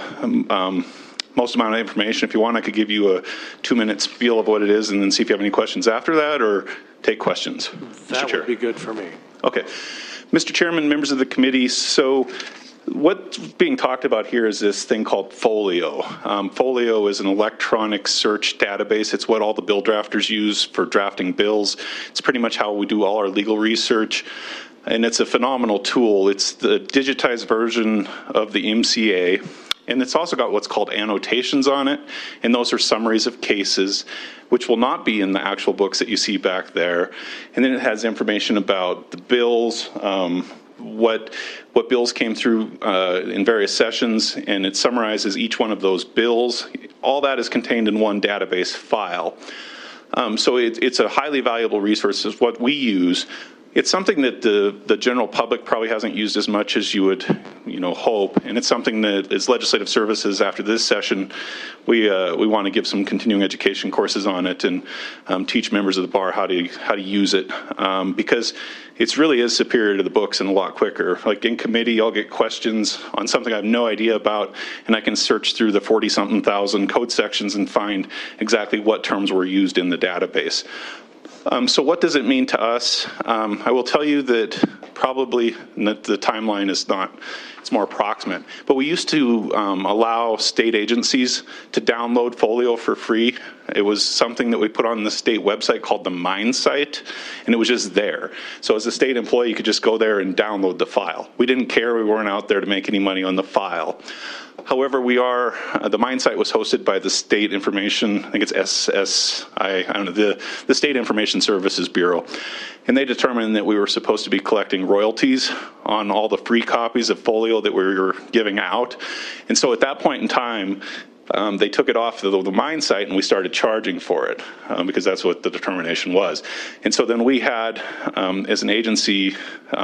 most amount of information. If you want, I could give you a 2-minute spiel of what it is and then see if you have any questions after that, or take questions. That would be good for me. Okay. Mr. Chairman, members of the committee, so what's being talked about here is this thing called Folio. Folio is an electronic search database. It's what all the bill drafters use for drafting bills. It's pretty much how we do all our legal research. And it's a phenomenal tool. It's the digitized version of the MCA. And it's also got what's called annotations on it. And those are summaries of cases, which will not be in the actual books that you see back there. And then it has information about the bills, what bills came through in various sessions, and it summarizes each one of those bills. All that is contained in one database file. So it's a highly valuable resource. It's what we use. It's something that the general public probably hasn't used as much as you would, hope, and it's something that as legislative services after this session, we want to give some continuing education courses on it and teach members of the bar how to use it because it really is superior to the books and a lot quicker. Like in committee, I'll get questions on something I have no idea about, and I can search through the 40-something thousand code sections and find exactly what terms were used in the database. So what does it mean to us? I will tell you that probably the timeline is not, it's more approximate. But we used to allow state agencies to download Folio for free. It was something that we put on the state website called the Mine site, and it was just there. So as a state employee, you could just go there and download the file. We didn't care. We weren't out there to make any money on the file. However, the Mine site was hosted by the State Information, I think it's SSI, I don't know, the State Information Services Bureau. And they determined that we were supposed to be collecting royalties on all the free copies of Folio that we were giving out. And so at that point in time, they took it off the Mine site and we started charging for it because that's what the determination was. And so then we had, as an agency,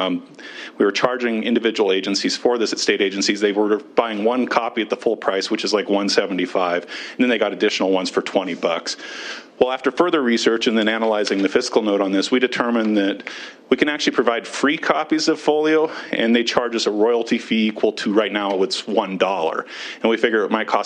we were charging individual agencies for this at state agencies. They were buying one copy at the full price, which is like $175, and then they got additional ones for $20. Well, after further research and then analyzing the fiscal note on this, we determined that we can actually provide free copies of Folio, and they charge us a royalty fee equal to, right now, it's $1. And we figure it might cost us a little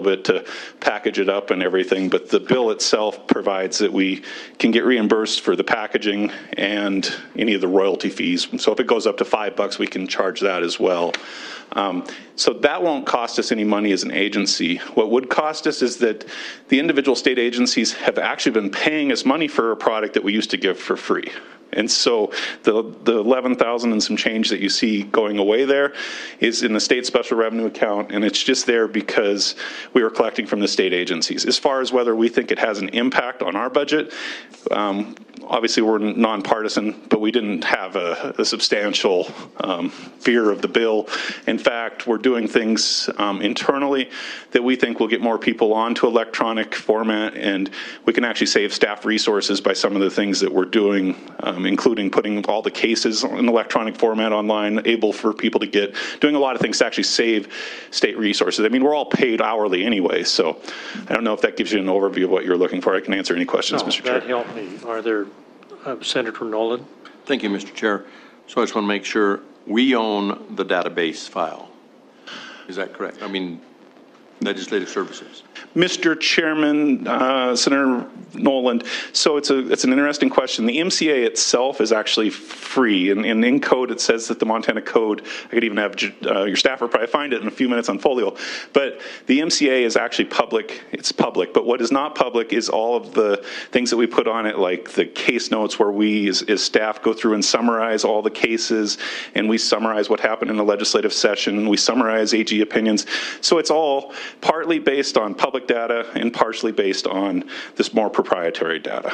little bit to package it up and everything, but the bill itself provides that we can get reimbursed for the packaging and any of the royalty fees. So if it goes up to $5, we can charge that as well. So that won't cost us any money as an agency. What would cost us is that the individual state agencies have actually been paying us money for a product that we used to give for free. And so the 11,000 and some change that you see going away there is in the state special revenue account, and it's just there because we were collecting from the state agencies. As far as whether we think it has an impact on our budget, obviously we're nonpartisan, but we didn't have a substantial fear of the bill. In fact, we're doing things internally that we think will get more people onto electronic format, and we can actually save staff resources by some of the things that we're doing, including putting all the cases in electronic format online, able for people to doing a lot of things to actually save state resources. I mean, we're all paid hourly anyway, so I don't know if that gives you an overview of what you're looking for. I can answer any questions, Mr. Chair. That helped me. Are there, Senator Nolan? Thank you, Mr. Chair. So I just want to make sure we own the database file. Is that correct? I mean, legislative services. Mr. Chairman, Senator Noland, so it's an interesting question. The MCA itself is actually free, and in code it says that the Montana Code, I could even have your staffer probably find it in a few minutes on Folio, but the MCA is actually public. It's public, but what is not public is all of the things that we put on it, like the case notes where we as staff go through and summarize all the cases, and we summarize what happened in the legislative session, we summarize AG opinions. So it's all partly based on public data and partially based on this more proprietary data.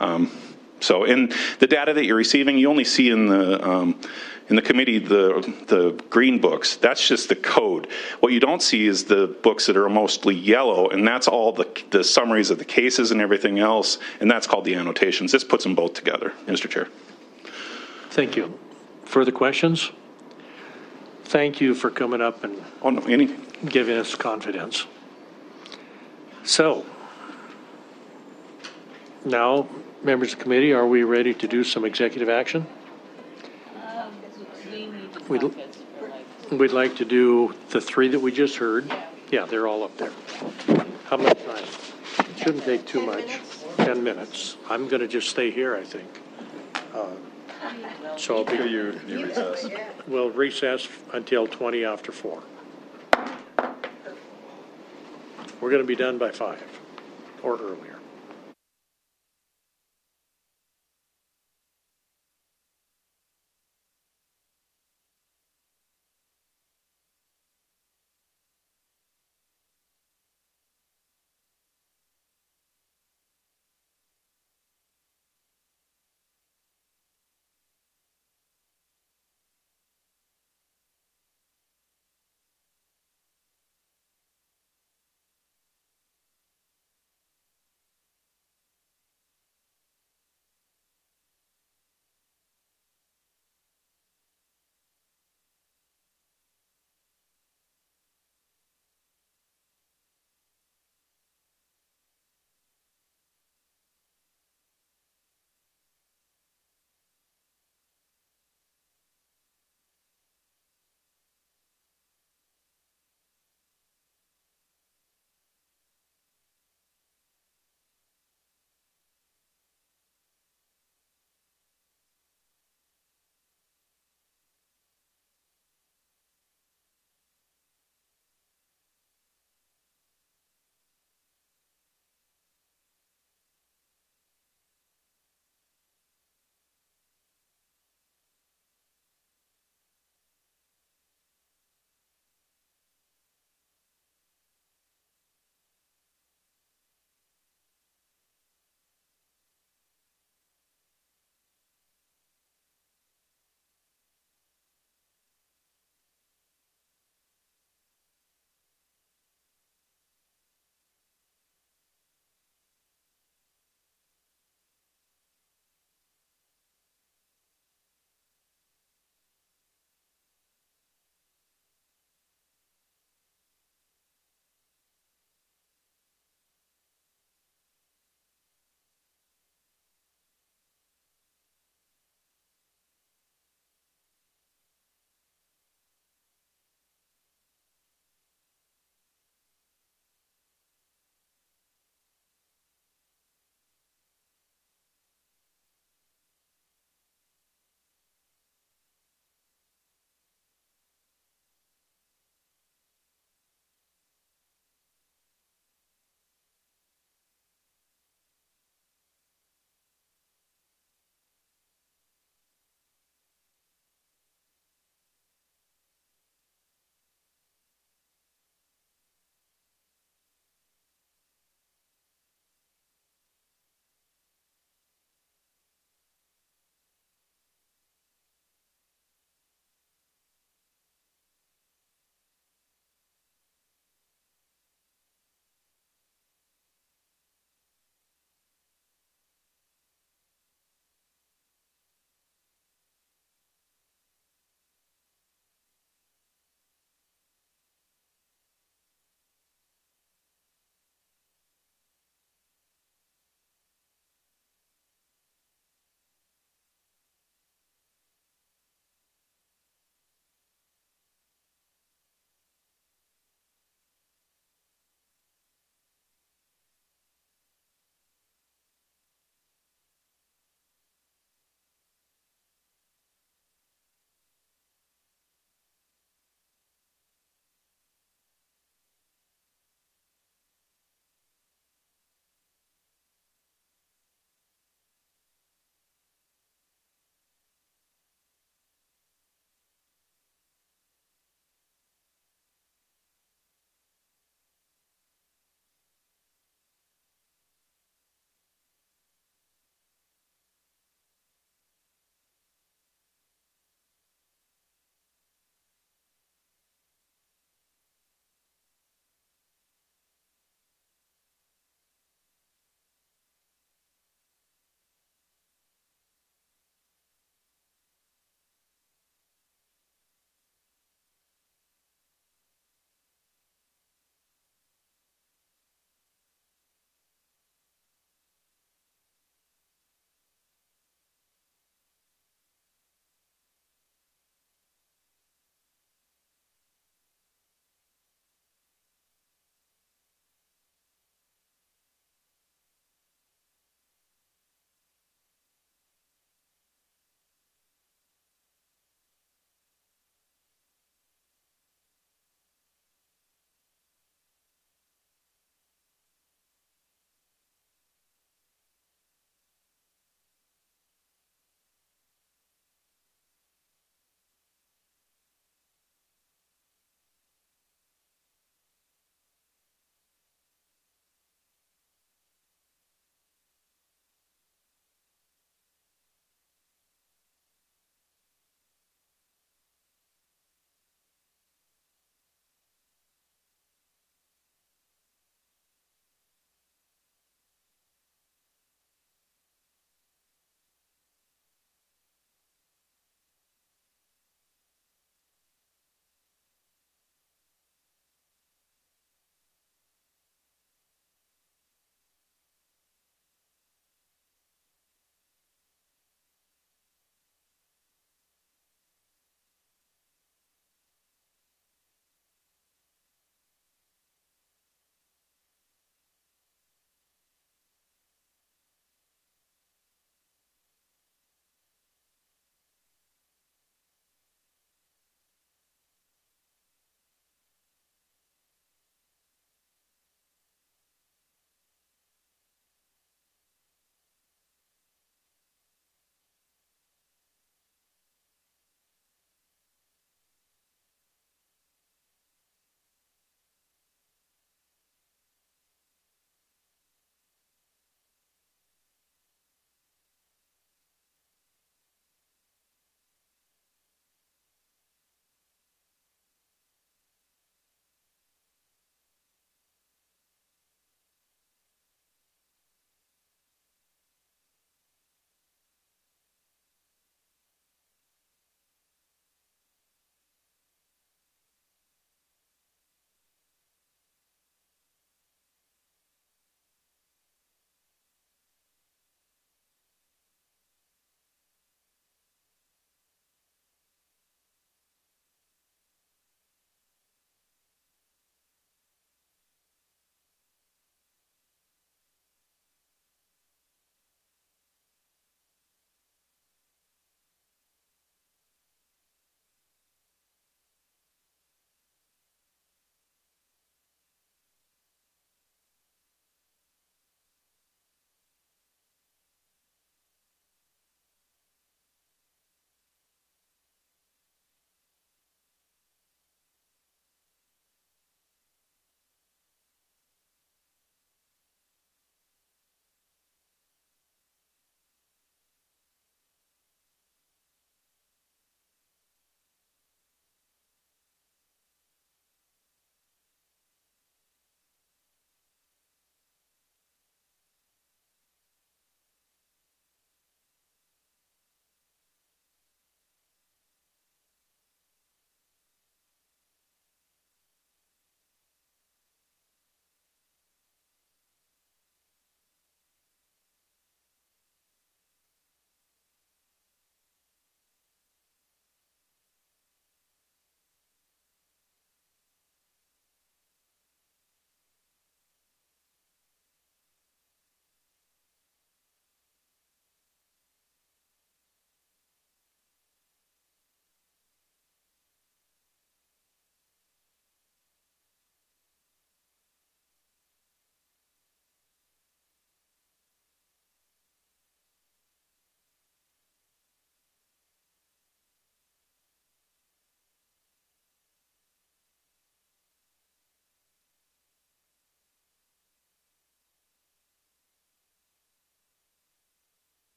So in the data that you're receiving, you only see in the committee the green books. That's just the code. What you don't see is the books that are mostly yellow, and that's all the summaries of the cases and everything else, and that's called the annotations. This puts them both together, Mr. Chair. Thank you. Further questions? Thank you for coming up and giving us confidence. So, now, members of the committee, are we ready to do some executive action? We'd like to do the three that we just heard. Yeah, they're all up there. How much time? Shouldn't take too much. 10 minutes. I'm going to just stay here, I think. So you recess. We'll recess until 20 after 4. We're going to be done by 5 or earlier.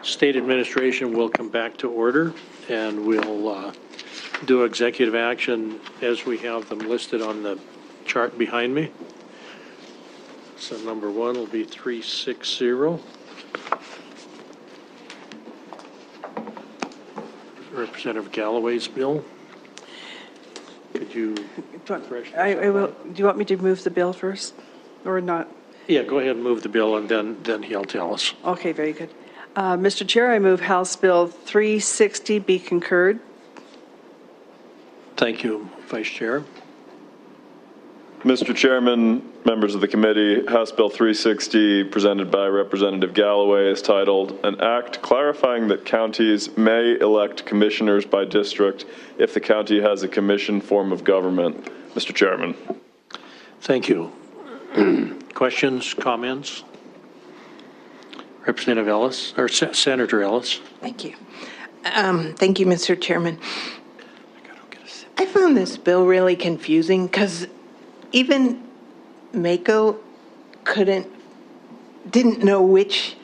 State administration will come back to order, and we'll do executive action as we have them listed on the chart behind me. So number one will be 360. Representative Galloway's bill. Could you? I will. Do you want me to move the bill first, or not? Yeah, go ahead and move the bill, and then he'll tell us. Okay, very good. Mr. Chair, I move House Bill 360 be concurred. Thank you, Vice Chair. Mr. Chairman, members of the committee, House Bill 360, presented by Representative Galloway, is titled, An Act Clarifying that Counties May Elect Commissioners by District if the county has a commission form of government. Mr. Chairman. Thank you. Questions, comments? Representative Ellis, or Senator Ellis. Thank you. Thank you, Mr. Chairman. I found this bill really confusing because even MACO didn't know which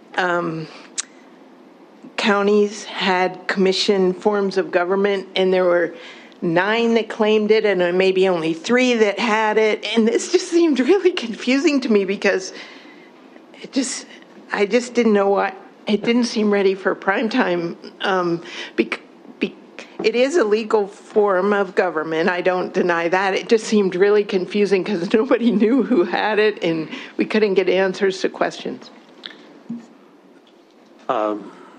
counties had commission forms of government, and there were 9 that claimed it, and maybe only 3 that had it. And this just seemed really confusing to me because I just didn't know what. It didn't seem ready for prime time. It is a legal form of government. I don't deny that. It just seemed really confusing because nobody knew who had it, and we couldn't get answers to questions. I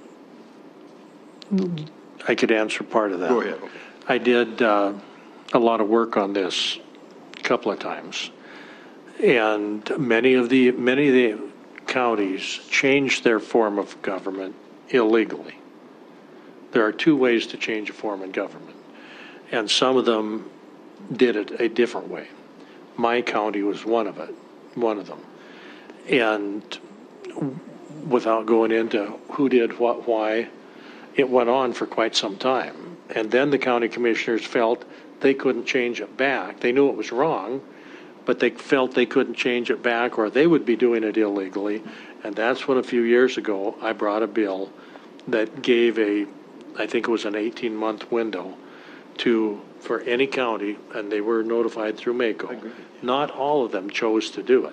could answer part of that. Go ahead. I did a lot of work on this a couple of times, and many of the counties changed their form of government illegally. There are 2 ways to change a form of government, and some of them did it a different way. My county was one of them. And without going into who did what, why, it went on for quite some time. And then the county commissioners felt they couldn't change it back. They knew it was wrong, but they felt they couldn't change it back or they would be doing it illegally. And that's when a few years ago I brought a bill that gave I think it was an 18-month window for any county, and they were notified through MACO. Not all of them chose to do it,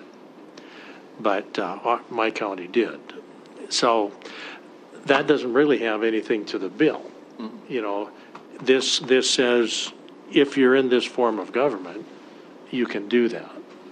but my county did. So that doesn't really have anything to the bill. You know, this says if you're in this form of government, you can do that.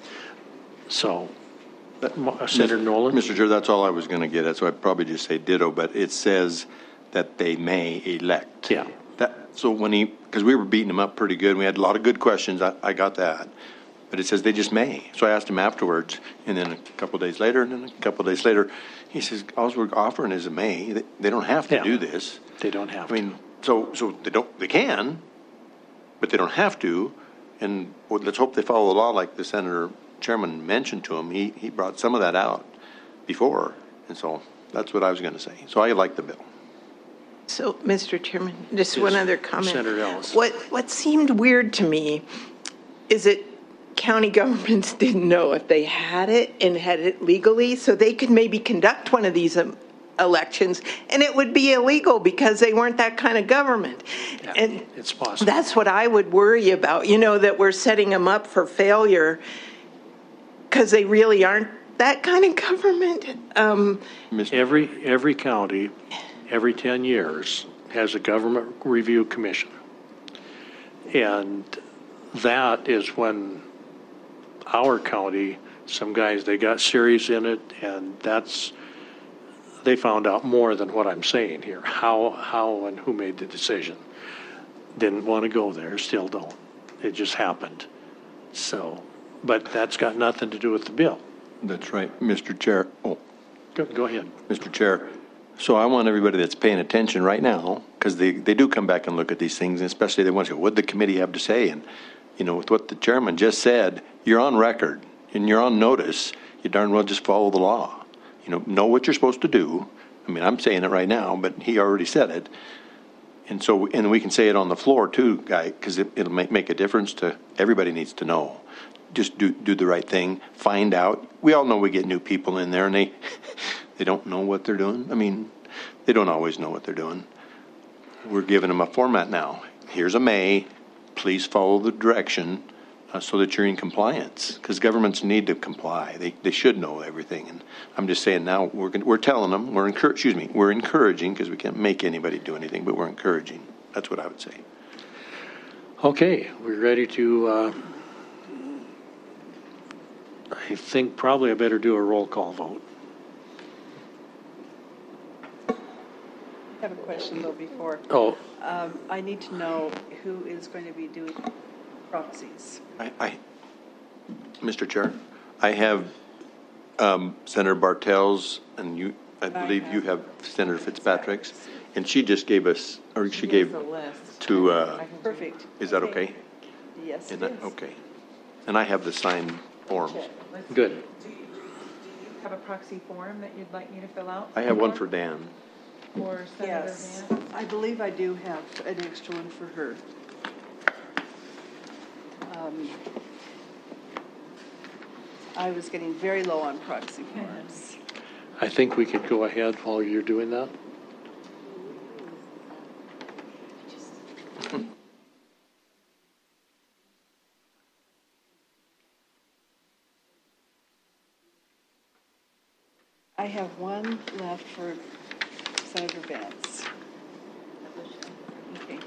So, Senator Nolan? Mr. Chair, that's all I was going to get at, so I'd probably just say ditto, but it says that they may elect. Yeah. So because we were beating him up pretty good, and we had a lot of good questions, I got that. But it says they just may. So I asked him afterwards, and then a couple of days later, and then a couple of days later, he says, all we're offering is a may. They don't have to do this. They don't have to. I mean, so they can, but they don't have to. And let's hope they follow the law like the Senator Chairman mentioned to him. He brought some of that out before. And so that's what I was going to say. So I like the bill. So, Mr. Chairman, just Yes, one other comment. Senator Ellis. What seemed weird to me is that county governments didn't know if they had it and had it legally, so they could maybe conduct one of these elections, and it would be illegal because they weren't that kind of government. Yeah, and it's possible. That's what I would worry about, that we're setting them up for failure because they really aren't that kind of government. Every county, every 10 years, has a government review commission. And that is when our county, some guys, they got serious in it, and they found out more than what I'm saying here. How and who made the decision. Didn't want to go there, still don't. It just happened. So, but that's got nothing to do with the bill. That's right, Mr. Chair. Oh, go ahead. Mr. Chair. So I want everybody that's paying attention right now, because they do come back and look at these things, and especially they want to go, what did the committee have to say? And, with what the chairman just said, you're on record and you're on notice. You darn well just follow the law. Know what you're supposed to do. I mean, I'm saying it right now, but he already said it. And so, and we can say it on the floor too, Guy, because it'll make a difference to everybody needs to know. Just do the right thing. Find out. We all know we get new people in there and they don't know what they're doing. I mean, they don't always know what they're doing. We're giving them a format now. Here's a may, please follow the direction so that you're in compliance, because governments need to comply. They should know everything. And I'm just saying now we're telling them, we're encouraging, because we can't make anybody do anything, but we're encouraging. That's what I would say. Okay, we're ready to, I think probably I better do a roll call vote. I have a question though before. Oh. I need to know who is going to be doing proxies. Mr. Chair, I have Senator Bartels, and you, I believe you have Senator Fitzpatrick's, and she just gave us, or she gave to. Perfect. Is that okay? Yes, it is. Okay. And I have the signed forms. Good. Do you have a proxy form that you'd like me to fill out? I have one for Dan. For Senator Yes, Vance? I believe I do have an extra one for her. I was getting very low on proxy forms. I think we could go ahead while you're doing that. I have one left for Senator Vance. Okay.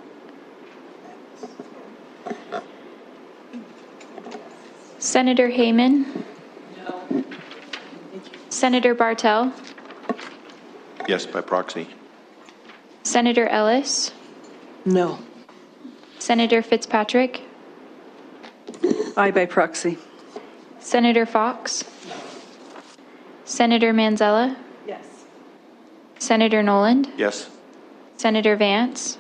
Senator Hayman. No. Senator Bartel. Yes, by proxy. Senator Ellis. No. Senator Fitzpatrick. Aye by proxy. Senator Fox. Senator Manzella. Yes. Senator Noland. Yes. Senator Vance.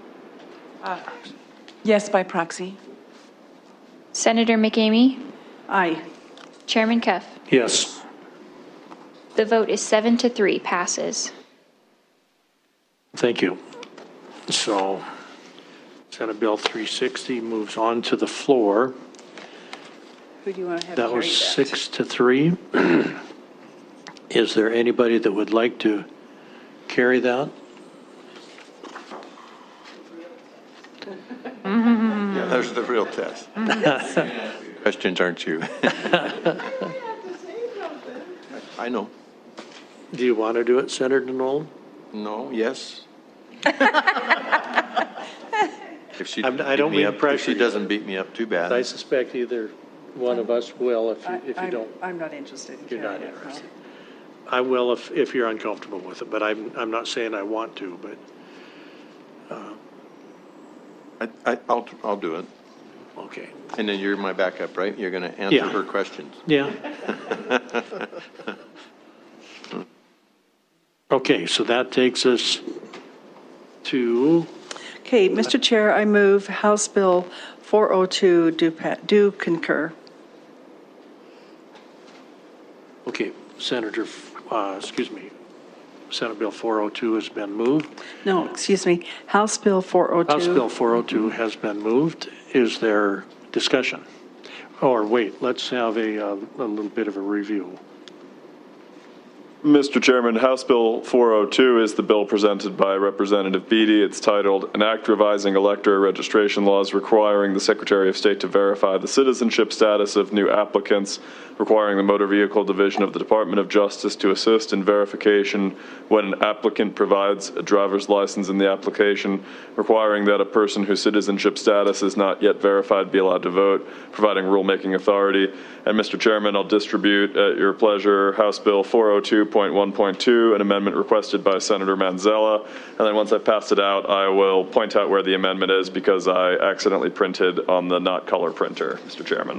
Yes, by proxy. Senator McAmey. Aye. Chairman Cuff. Yes. The vote is 7-3, passes. Thank you. So Senate Bill 360 moves on to the floor. Who do you want to have That carry was that? 6-3. Is there anybody that would like to carry that? Yeah, there's the real test. Questions, aren't you? I know. Do you want to do it, Senator Nolan? No, yes. If she I don't mean pressure. if she doesn't beat me up too bad. I suspect either one of us will if you don't. I'm not interested in You're not carrying it, no. interested. I will if you're uncomfortable with it, but I'm not saying I want to, but. I'll do it. Okay. And then you're my backup, right? You're going to answer Yeah. her questions. Yeah. Okay, so that takes us to. Okay, Mr. Chair, I move House Bill 402 do concur. Okay, Senator, Senate Bill 402 has been moved. No, excuse me, House Bill 402. House Bill 402 has been moved. Is there discussion? Or wait, let's have a little bit of a review. Mr. Chairman, House Bill 402 is the bill presented by Representative Beatty. It's titled, An Act Revising Elector Registration Laws Requiring the Secretary of State to Verify the Citizenship Status of New Applicants, requiring the Motor Vehicle Division of the Department of Justice to assist in verification when an applicant provides a driver's license in the application, requiring that a person whose citizenship status is not yet verified be allowed to vote, providing rulemaking authority. And Mr. Chairman, I'll distribute at your pleasure House Bill 402.1.2, an amendment requested by Senator Manzella. And then once I've passed it out, I will point out where the amendment is because I accidentally printed on the not color printer, Mr. Chairman.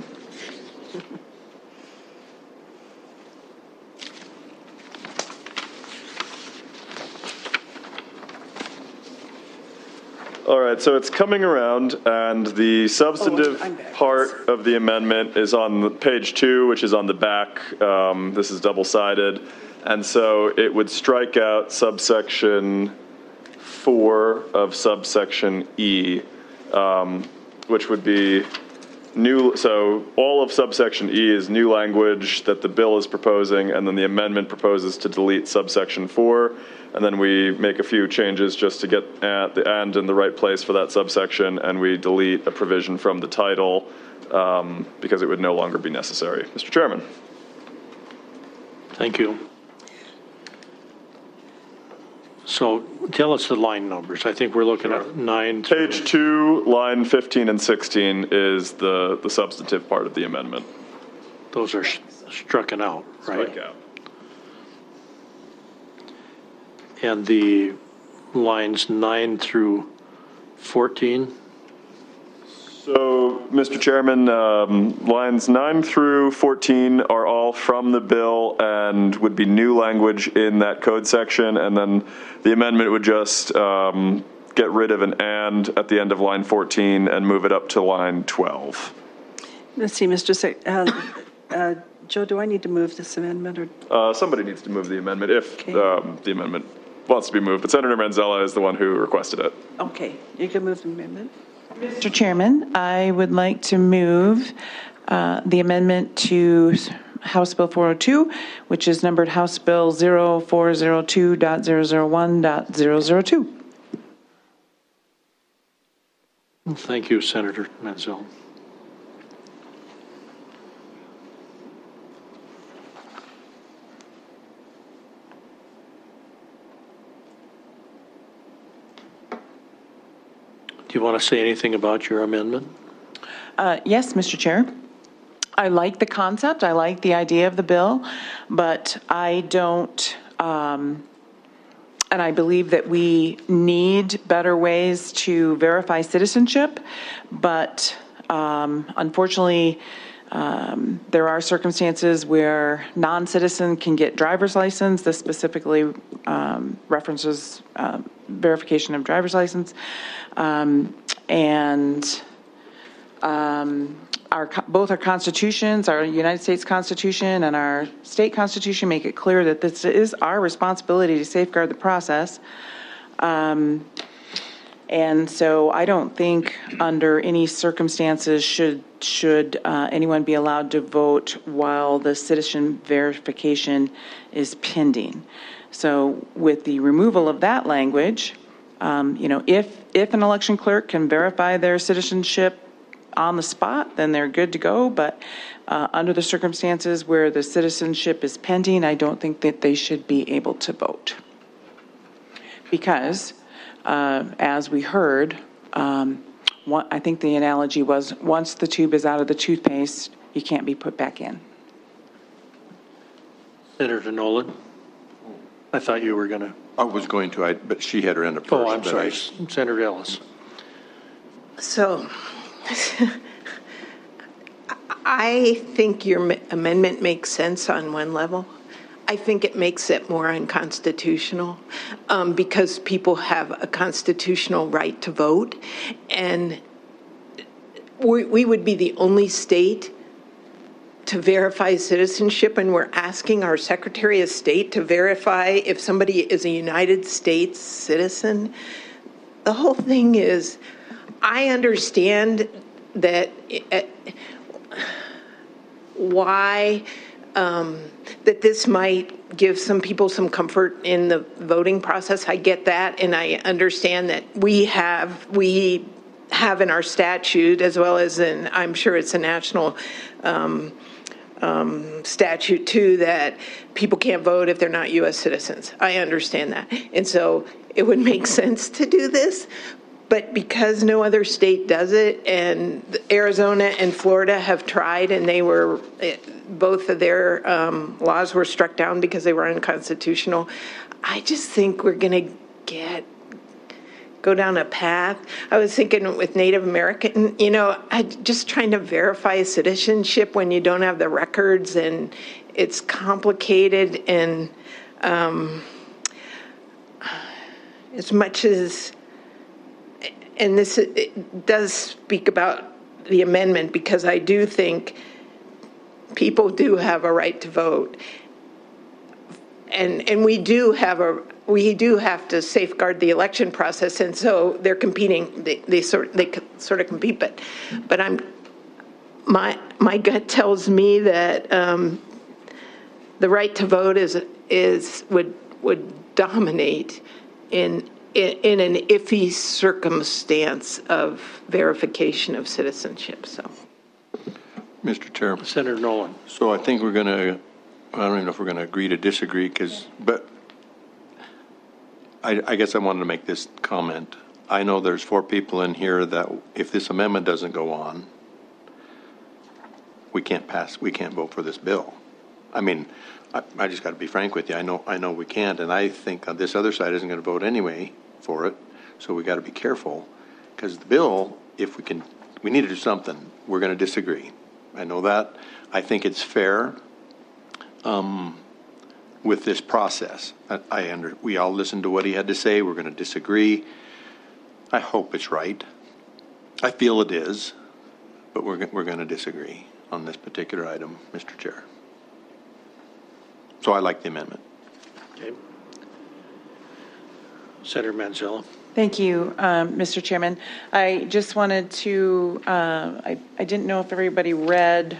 All right, so it's coming around, and the substantive part of the amendment is on page 2, which is on the back. This is double-sided. And so it would strike out subsection 4 of subsection E, which would be new. So all of subsection E is new language that the bill is proposing, and then the amendment proposes to delete subsection 4. and then we make a few changes just to get at the end in the right place for that subsection, and we delete a provision from the title because it would no longer be necessary. Mr. Chairman. Thank you. So tell us the line numbers. I think we're looking at 9. Page 2, line 15 and 16 is the substantive part of the amendment. Those are strucken out, right? Strike out. And the lines 9 through 14? So, Mr. Chairman, lines 9 through 14 are all from the bill and would be new language in that code section, and then the amendment would just get rid of an "and" at the end of line 14 and move it up to line 12. Let's see, Joe, do I need to move this amendment? Or? Somebody needs to move the amendment if the amendment wants to be moved, but Senator Manzella is the one who requested it. Okay, you can move the amendment. Mr. Chairman, I would like to move the amendment to House Bill 402, which is numbered House Bill 0402.001.002. Thank you, Senator Manzella. Do you want to say anything about your amendment? Yes, Mr. Chair. I like the concept. I like the idea of the bill, but I don't, and I believe that we need better ways to verify citizenship, but unfortunately, there are circumstances where non-citizen can get driver's license. This specifically references verification of driver's license. Both our constitutions, our United States Constitution and our state constitution, make it clear that this is our responsibility to safeguard the process. And so I don't think under any circumstances should anyone be allowed to vote while the citizen verification is pending. So with the removal of that language, if an election clerk can verify their citizenship on the spot, then they're good to go. But under the circumstances where the citizenship is pending, I don't think that they should be able to vote. Because, as we heard, I think the analogy was once the tube is out of the toothpaste, you can't be put back in. Senator Nolan? I thought you were going to. I was going to, but she had her hand up first. Oh, I'm sorry. Senator Ellis. So, I think your amendment makes sense on one level. I think it makes it more unconstitutional because people have a constitutional right to vote. And we would be the only state to verify citizenship, and we're asking our Secretary of State to verify if somebody is a United States citizen. The whole thing is, I understand that why that this might give some people some comfort in the voting process. I get that, and I understand that we have in our statute, as well as in, I'm sure it's a national statute too, that people can't vote if they're not U.S. citizens. I understand that. And so it would make sense to do this. But because no other state does it, and Arizona and Florida have tried, and both of their laws were struck down because they were unconstitutional, I just think we're going to go down a path. I was thinking with Native American, just trying to verify citizenship when you don't have the records, and it's complicated, and as much as, and this it does speak about the amendment, because I do think people do have a right to vote, and we do have to safeguard the election process, and so they're competing. They sort of compete, but my gut tells me that the right to vote would dominate in an iffy circumstance of verification of citizenship. So, Mr. Chair. Senator Nolan. So I think we're going to, I don't even know if we're going to agree to disagree, but I guess I wanted to make this comment. I know there's 4 people in here that if this amendment doesn't go on, we can't vote for this bill. I mean, I just got to be frank with you. I know we can't, and I think this other side isn't going to vote anyway for it. So we got to be careful, because the bill, if we need to do something. We're going to disagree. I know that. I think it's fair with this process. We all listened to what he had to say. We're going to disagree. I hope it's right. I feel it is, but we're going to disagree on this particular item, Mr. Chair. So I like the amendment. Okay. Senator Manzella. Thank you, Mr. Chairman. I just wanted to, I didn't know if everybody read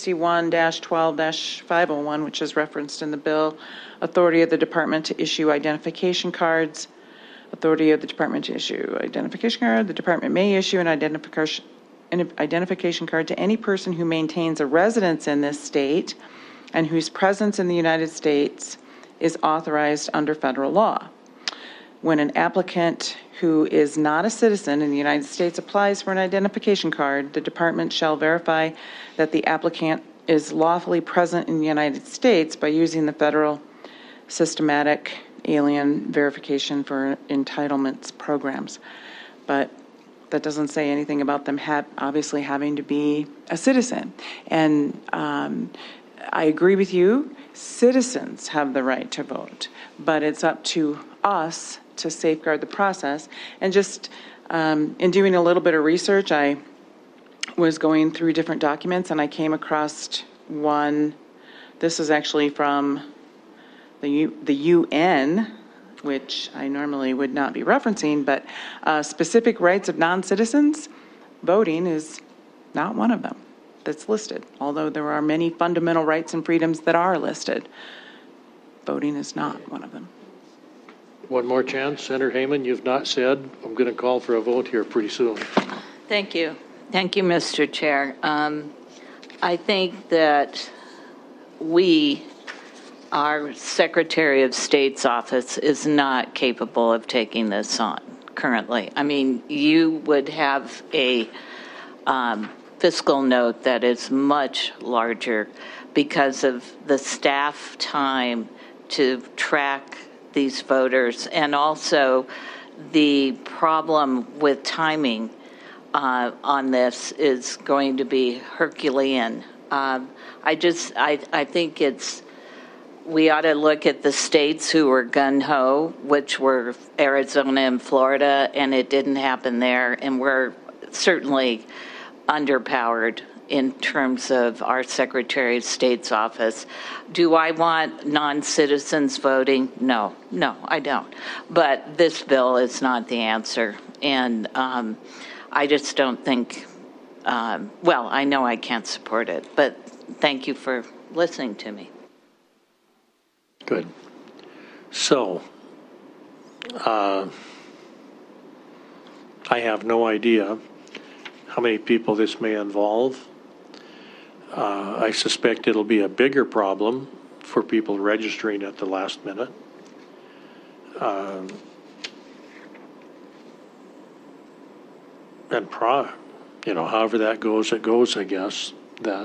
61-12-501, which is referenced in the bill, authority of the department to issue identification cards. Authority of the department to issue identification card. The department may issue an identification card to any person who maintains a residence in this state and whose presence in the United States is authorized under federal law. When an applicant who is not a citizen in the United States applies for an identification card, the department shall verify that the applicant is lawfully present in the United States by using the federal systematic alien verification for entitlements programs. But that doesn't say anything about them obviously having to be a citizen. And I agree with you, citizens have the right to vote, but it's up to us to safeguard the process. And just in doing a little bit of research, I was going through different documents and I came across one. This is actually from the UN, which I normally would not be referencing, but specific rights of non-citizens, voting is not one of them that's listed. Although there are many fundamental rights and freedoms that are listed, voting is not one of them. One more chance. Senator Heyman, you've not said. I'm going to call for a vote here pretty soon. Thank you. Thank you, Mr. Chair. I think that our Secretary of State's office is not capable of taking this on currently. I mean, you would have a fiscal note that is much larger because of the staff time to track these voters, and also the problem with timing on this is going to be Herculean. I think we ought to look at the states who were gung-ho, which were Arizona and Florida, and it didn't happen there, and we're certainly underpowered in terms of our Secretary of State's office. Do I want non-citizens voting? No, I don't. But this bill is not the answer. And I just don't think, well, I know I can't support it, but thank you for listening to me. Good. So, I have no idea how many people this may involve. I suspect it'll be a bigger problem for people registering at the last minute. And however that goes, it goes, I guess.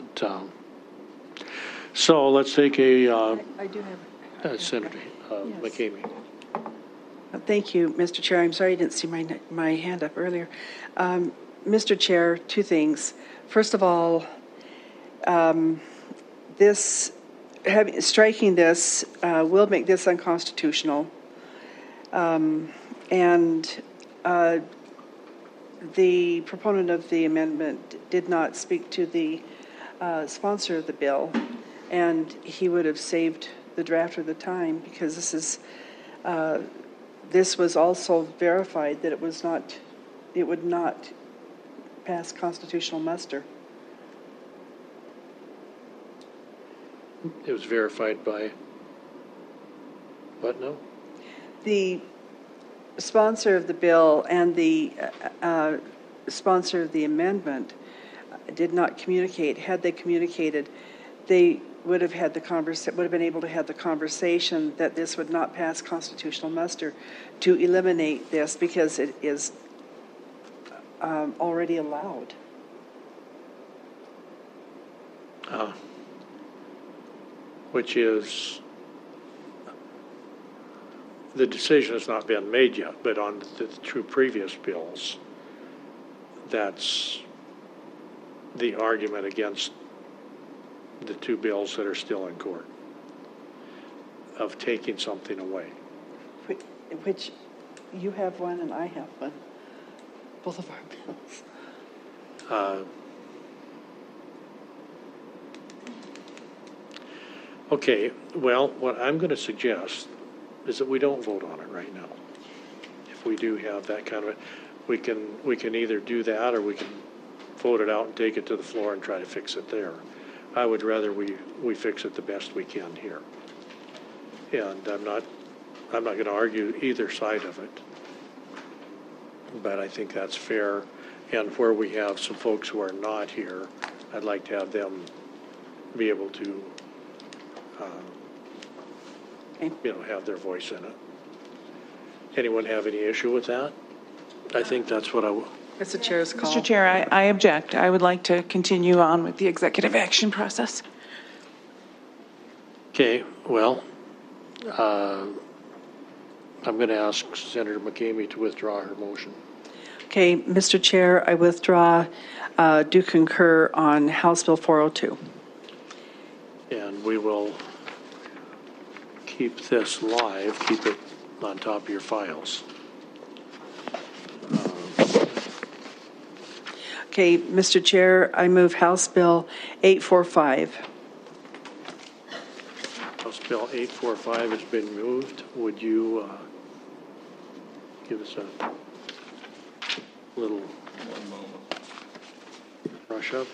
So let's take I do have Senator McCamey. Thank you, Mr. Chair. I'm sorry I didn't see my hand up earlier. Mr. Chair, 2 things. First of all, striking this will make this unconstitutional, and the proponent of the amendment did not speak to the sponsor of the bill, and he would have saved the drafter the time, because this was also verified that it would not pass constitutional muster. It was verified by what now? the sponsor of the bill and the sponsor of the amendment did not communicate. Had they communicated, they would have been able to have the conversation that this would not pass constitutional muster to eliminate this because it is already allowed. Which is, the decision has not been made yet, but on the two previous bills, that's the argument against the two bills that are still in court of taking something away. Which you have one and I have one. Both of our bills. Okay, well, what I'm going to suggest is that we don't vote on it right now. If we do have that kind of, we can either do that or we can vote it out and take it to the floor and try to fix it there. I would rather we fix it the best we can here. And I'm not going to argue either side of it, but I think that's fair. And where we have some folks who are not here, I'd like to have them be able to have their voice in it. Anyone have any issue with that? I think that's what It's the chair's call. Mr. Chair, I object. I would like to continue on with the executive action process. Okay, well, I'm going to ask Senator McCamey to withdraw her motion. Okay, Mr. Chair, I withdraw, do concur on House Bill 402. And we will keep this live, keep it on top of your files. Okay, Mr. Chair, I move House Bill 845. House Bill 845 has been moved. Would you give us a little brush up?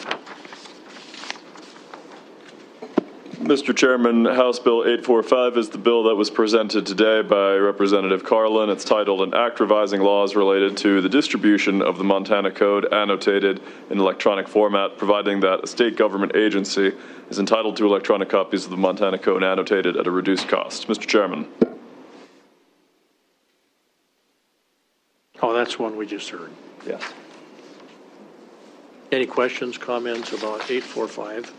Mr. Chairman, House Bill 845 is the bill that was presented today by Representative Carlin. It's titled An Act Revising Laws Related to the Distribution of the Montana Code Annotated in Electronic Format, providing that a state government agency is entitled to electronic copies of the Montana Code annotated at a reduced cost. Mr. Chairman. Oh, that's one we just heard. Yes. Any questions, comments about 845?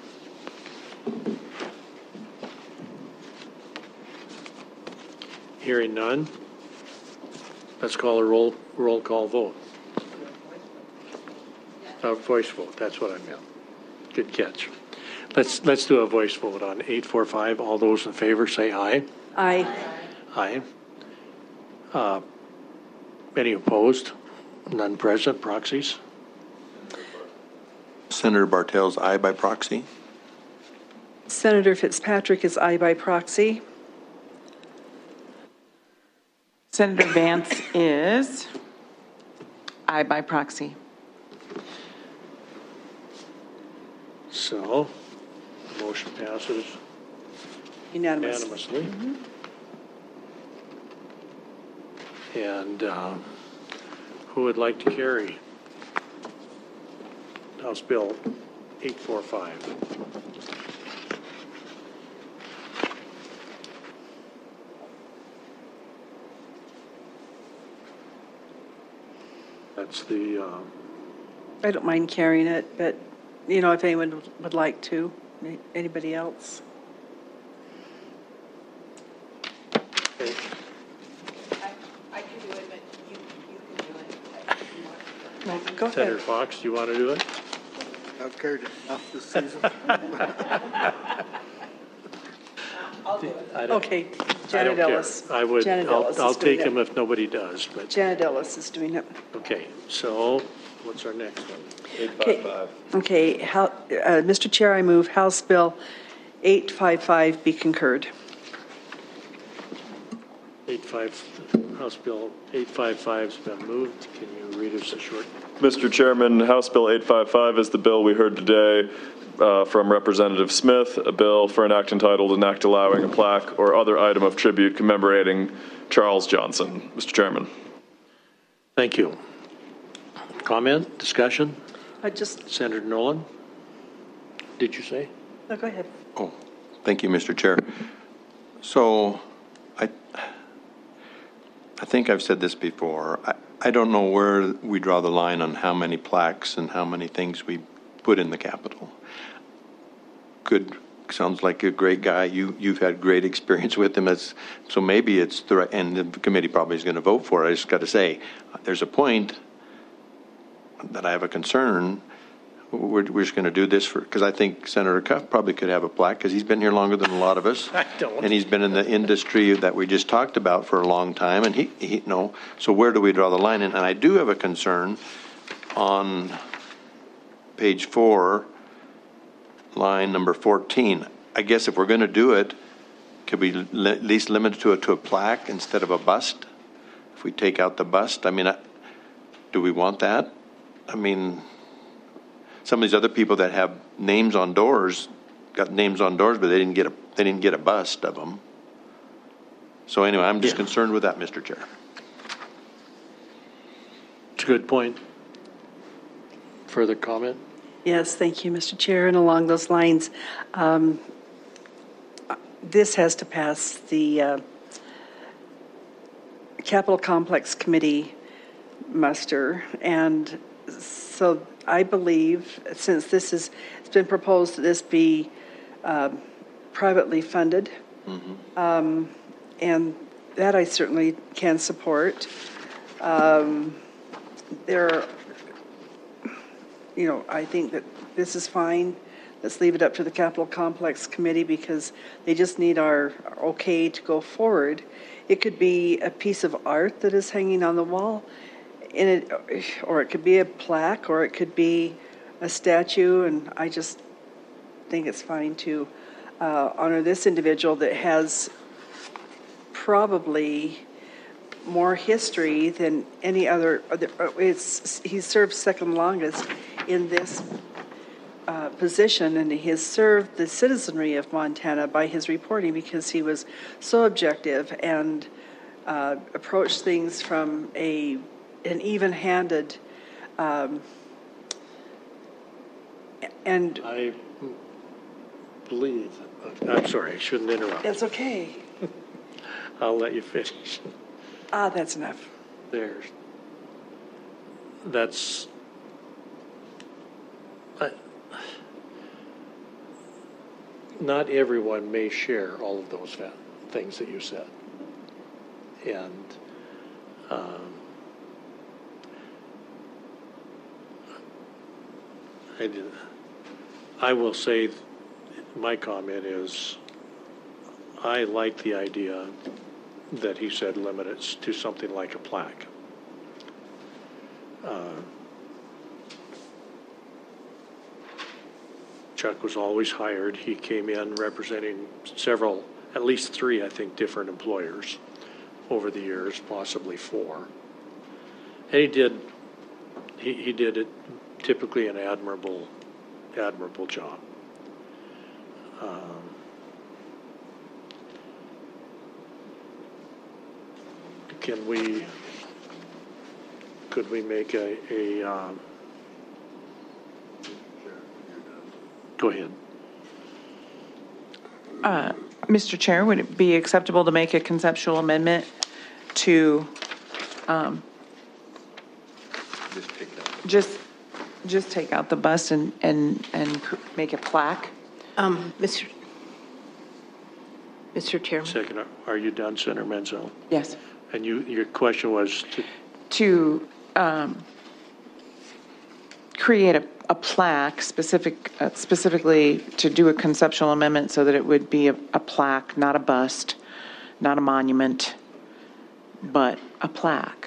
Hearing none, let's call a roll call vote. A voice vote, that's what I meant. Good catch. Let's do a voice vote on 845. All those in favor say aye. Aye. Aye. Any opposed? None present. Proxies? Senator Bartel's aye by proxy. Senator Fitzpatrick is aye by proxy. Senator Vance is aye by proxy. So, the motion passes unanimously. And who would like to carry House Bill 845? That's the... I don't mind carrying it, but, if anyone would like to, anybody else? Okay. I can do it, but you can do it. No, go ahead. Senator Fox, do you want to do it? I've carried it enough this season. I'll do it. Okay, Janet Ellis. I would. Janet Ellis I'll is doing take him it. if nobody does. But Janet Ellis is doing it. okay. So, what's our next one? 855. Okay, Mr. Chair, I move House Bill 855 be concurred. House Bill 855's been moved. Can you read us a short? Mr. Chairman, House Bill 855 is the bill we heard today from Representative Smith, a bill for an act entitled "An Act Allowing a Plaque or Other Item of Tribute Commemorating Charles Johnson." Mr. Chairman. Thank you. Comment, discussion? Senator Nolan, did you say? No, go ahead. Oh, thank you, Mr. Chair. So I think I've said this before. I don't know where we draw the line on how many plaques and how many things we put in the Capitol. Sounds like a great guy. You've had great experience with him. So maybe it's the right, and the committee probably is going to vote for it. I just got to say, there's a point that I have a concern. We're just going to do this because I think Senator Cuff probably could have a plaque because he's been here longer than a lot of us. I don't. And he's been in the industry that we just talked about for a long time. And he no. So where do we draw the line? And I do have a concern on page 4, line number 14. I guess if we're going to do it, could we at least limit it to a plaque instead of a bust? If we take out the bust, I mean, do we want that? I mean, some of these other people that have names on doors got names on doors, but they didn't get a bust of them. So anyway, I'm just concerned with that, Mr. Chair. It's a good point. Further comment? Yes, thank you, Mr. Chair. And along those lines, this has to pass the Capitol Complex Committee muster. And so I believe, since it's been proposed that this be privately funded, and that I certainly can support. I think that this is fine. Let's leave it up to the Capitol Complex Committee because they just need our okay to go forward. It could be a piece of art that is hanging on the wall, or it could be a plaque, or it could be a statue, and I just think it's fine to honor this individual that has probably more history than any other. He's served second longest in this position, and he has served the citizenry of Montana by his reporting because he was so objective and approached things from an even-handed and I believe. I'm sorry, I shouldn't interrupt. That's okay. I'll let you finish. That's enough. That's. Not everyone may share all of those things that you said. And I will say my comment is I like the idea that he said limit it to something like a plaque. Chuck was always hired. He came in representing several, at least 3, I think, different employers over the years, possibly 4. And he did it typically an admirable job. Could we make a go ahead. Mr. Chair, would it be acceptable to make a conceptual amendment to just take out the bust and make a plaque? Mr. Chairman. Second, are you done, Senator Menzel? Yes. And your question was to create a plaque specifically to do a conceptual amendment so that it would be a plaque, not a bust, not a monument, but a plaque.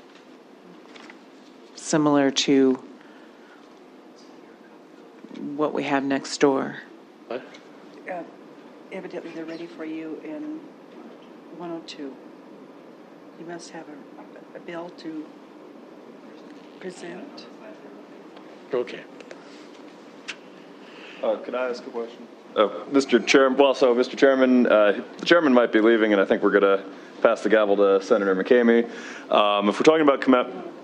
Similar to what we have next door. What? Evidently they're ready for you in 102. You must have a bill to present. Okay. Can I ask a question? Mr. Chairman, Mr. Chairman, the chairman might be leaving, and I think we're going to pass the gavel to Senator McCamey. If we're talking about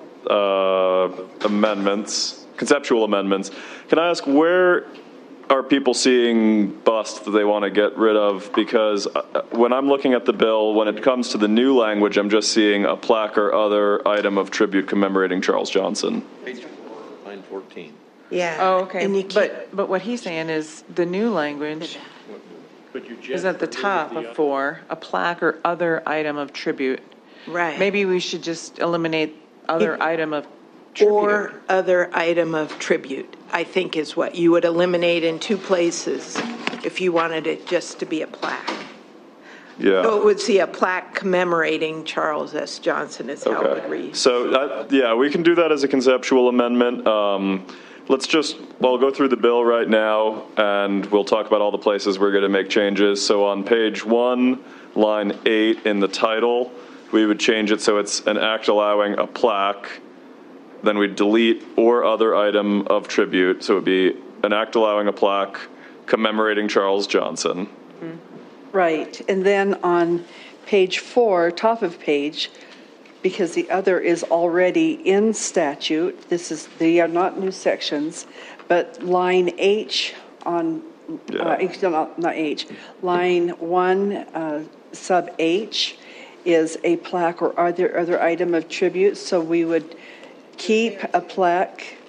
amendments, conceptual amendments, can I ask where are people seeing bust that they want to get rid of? Because when I'm looking at the bill, when it comes to the new language, I'm just seeing a plaque or other item of tribute commemorating Charles Johnson. Page 4, line 14. Yeah. Oh, okay. And you But what he's saying is the new language is at the top of 4, a plaque or other item of tribute. Right. Maybe we should just eliminate other item of tribute. Or other item of tribute, I think is what you would eliminate in 2 places if you wanted it just to be a plaque. Yeah. So it would see a plaque commemorating Charles S. Johnson is how it would read. So, yeah, we can do that as a conceptual amendment. We'll go through the bill right now, and we'll talk about all the places we're going to make changes. So on page 1, line 8 in the title, we would change it so it's an act allowing a plaque. Then we'd delete or other item of tribute. So it would be an act allowing a plaque commemorating Charles Johnson. Right. And then on page 4, top of page, because the other is already in statute, they are not new sections, but line H on, not H, line 1, sub H is a plaque or other item of tribute. So we would keep a plaque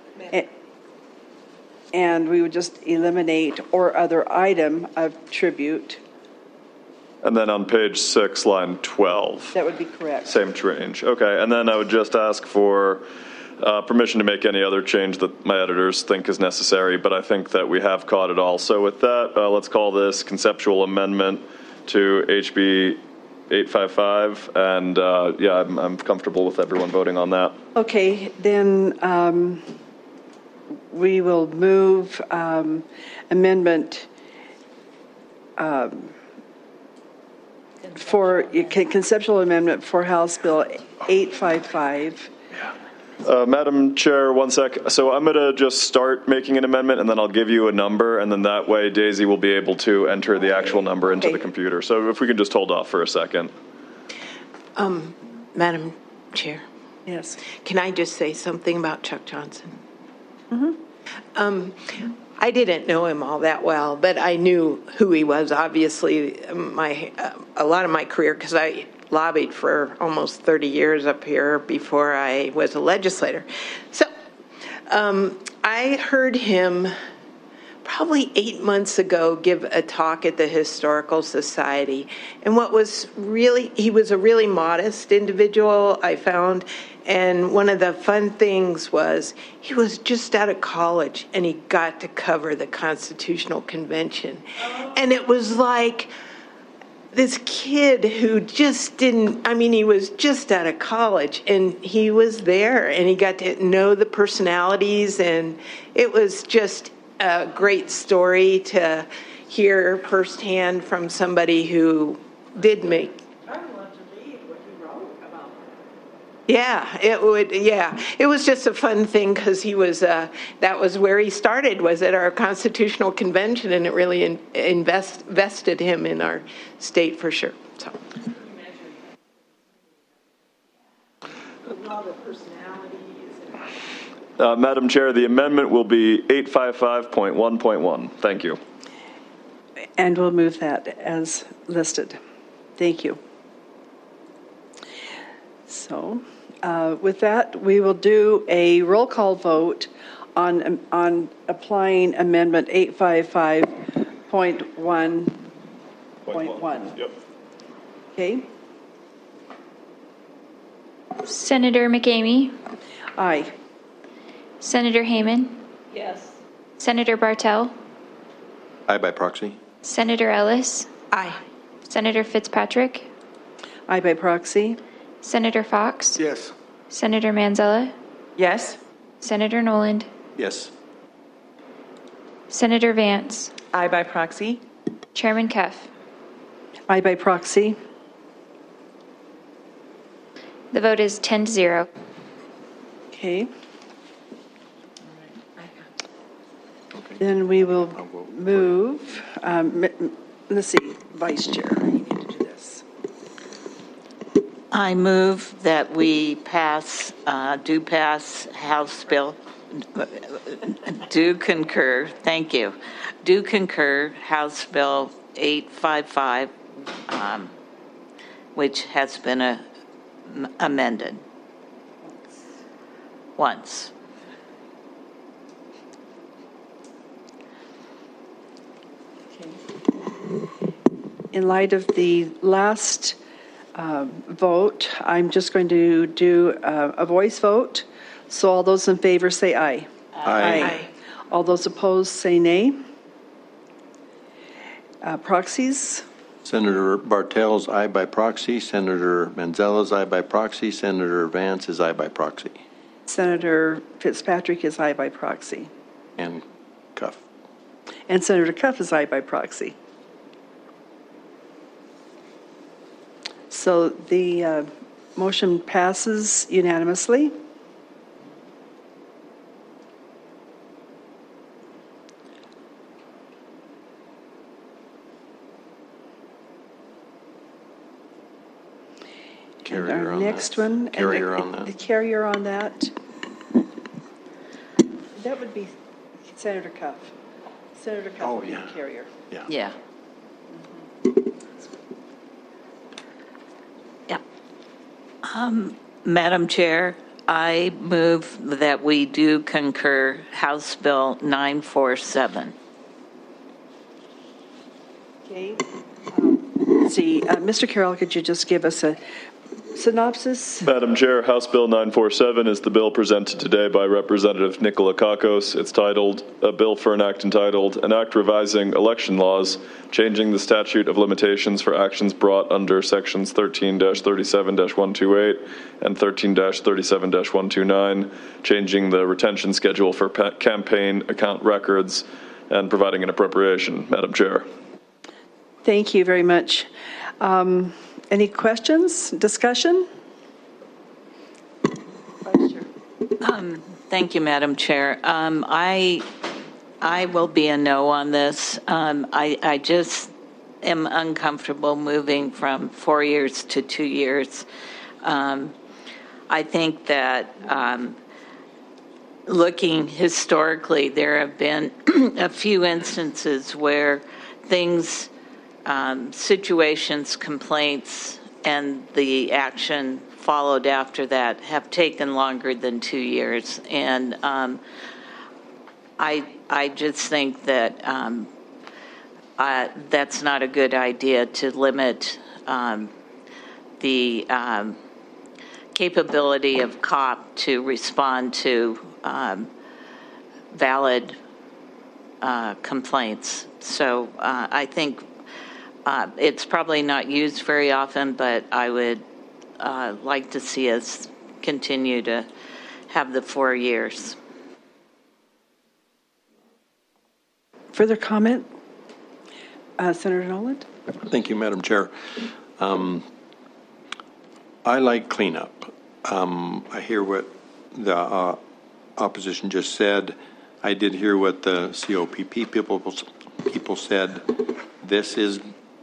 and we would just eliminate or other item of tribute. And then on page 6, line 12. That would be correct. Same change. Okay, and then I would just ask for permission to make any other change that my editors think is necessary, but I think that we have caught it all. So with that, let's call this conceptual amendment to HB 855, and I'm comfortable with everyone voting on that. Okay, then we will move amendment for conceptual amendment for House Bill 855. Madam Chair, one sec. So I'm going to just start making an amendment, and then I'll give you a number, and then that way Daisy will be able to enter the actual number into the computer. So if we could just hold off for a second. Madam Chair. Yes. Can I just say something about Chuck Johnson? I didn't know him all that well, but I knew who he was, obviously, a lot of my career, because I lobbied for almost 30 years up here before I was a legislator. So I heard him probably 8 months ago give a talk at the Historical Society. And he was a really modest individual, I found. And one of the fun things was he was just out of college and he got to cover the Constitutional Convention. And it was like this kid who just he was just out of college and he was there and he got to know the personalities, and it was just a great story to hear firsthand from somebody who did make. I'd love to read what he wrote about that. Yeah, it would. Yeah, it was just a fun thing because he was. That was where he started, was at our Constitutional Convention, and it really vested him in our state for sure. So. Madam Chair, the amendment will be 855.1.1. Thank you. And we'll move that as listed. Thank you. So with that, we will do a roll call vote on applying Amendment 855.1.1. Yep. Okay. Senator McCamey. Aye. Senator Heyman. Yes. Senator Bartel. Aye by proxy. Senator Ellis. Aye. Senator Fitzpatrick. Aye by proxy. Senator Fox. Yes. Senator Manzella. Yes. Senator Noland. Yes. Senator Vance. Aye by proxy. Chairman Keff. Aye by proxy. The vote is 10-0. Okay. Then we will move, let's see, Vice Chair, you need to do this. I move that we pass House Bill, do concur House Bill 855, which has been amended once. In light of the last vote, I'm just going to do a voice vote. So all those in favor say aye. Aye. All those opposed say nay. Proxies? Senator Bartel's aye by proxy. Senator Manzella's aye by proxy. Senator Vance is aye by proxy. Senator Fitzpatrick is aye by proxy. And Cuff. And Senator Cuff is aye by proxy. So the motion passes unanimously. Carrier Our on next that. one. Carrier and on that. The carrier on that. That would be Senator Cuff. Senator Cuff would be the carrier. Yeah. Yeah. Madam Chair, I move that we do concur House Bill 947. Okay. Let's see, Mr. Carroll, could you just give us a synopsis? Madam Chair, House Bill 947 is the bill presented today by Representative Nicola Kakos. It's titled, A Bill for an Act entitled, An Act Revising Election Laws, Changing the Statute of Limitations for Actions Brought under Sections 13-37-128 and 13-37-129, changing the retention schedule for campaign account records, and providing an appropriation. Madam Chair. Thank you very much. Any questions, discussion? Thank you, Madam Chair. I will be a no on this. I just am uncomfortable moving from 4 years to 2 years. I think that looking historically, there have been a few instances where things, situations, complaints, and the action followed after that have taken longer than 2 years. And I just think that that's not a good idea to limit the capability of COP to respond to valid complaints. So I think it's probably not used very often, but I would like to see us continue to have the 4 years. Further comment? Senator Noland? Thank you, Madam Chair. I like cleanup. I hear what the opposition just said. I did hear what the COPP people said. This is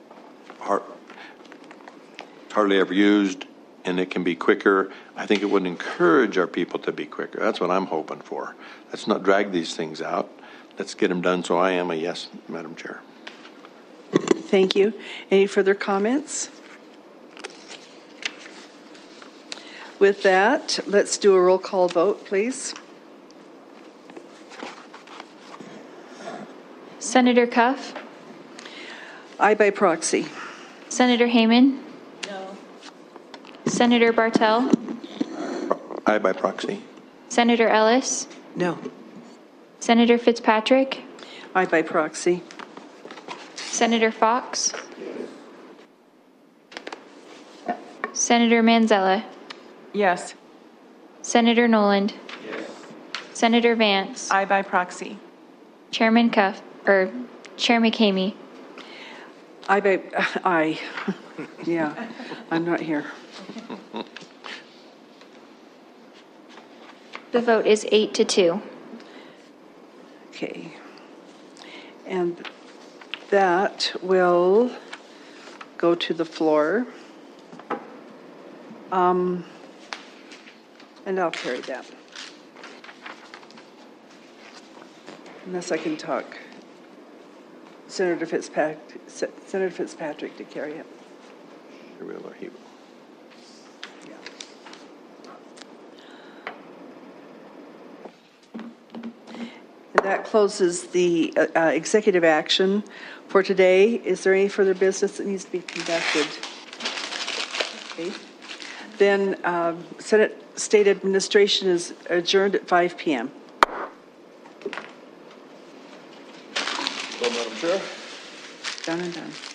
hardly ever used, and it can be quicker. I think it would encourage our people to be quicker. That's what I'm hoping for. Let's not drag these things out. Let's get them done. So I am a yes, Madam Chair. Thank you. Any further comments? With that, let's do a roll call vote, please. Senator Cuff? Aye by proxy. Senator Hayman? No. Senator Bartel? Aye by proxy. Senator Ellis? No. Senator Fitzpatrick? Aye by proxy. Senator Fox? Senator Manzella? Yes. Senator Noland? Yes. Senator Vance? Aye by proxy. Chairman Cuff, or Chair McCamey? Aye. Yeah, I'm not here. The vote is 8-2. Okay. And that will go to the floor. And I'll carry that. Unless I can talk Senator Fitzpatrick to carry it. He will. Yeah. And that closes the executive action for today. Is there any further business that needs to be conducted? Okay. Then Senate State Administration is adjourned at 5 p.m. Madam Chair. Done and done.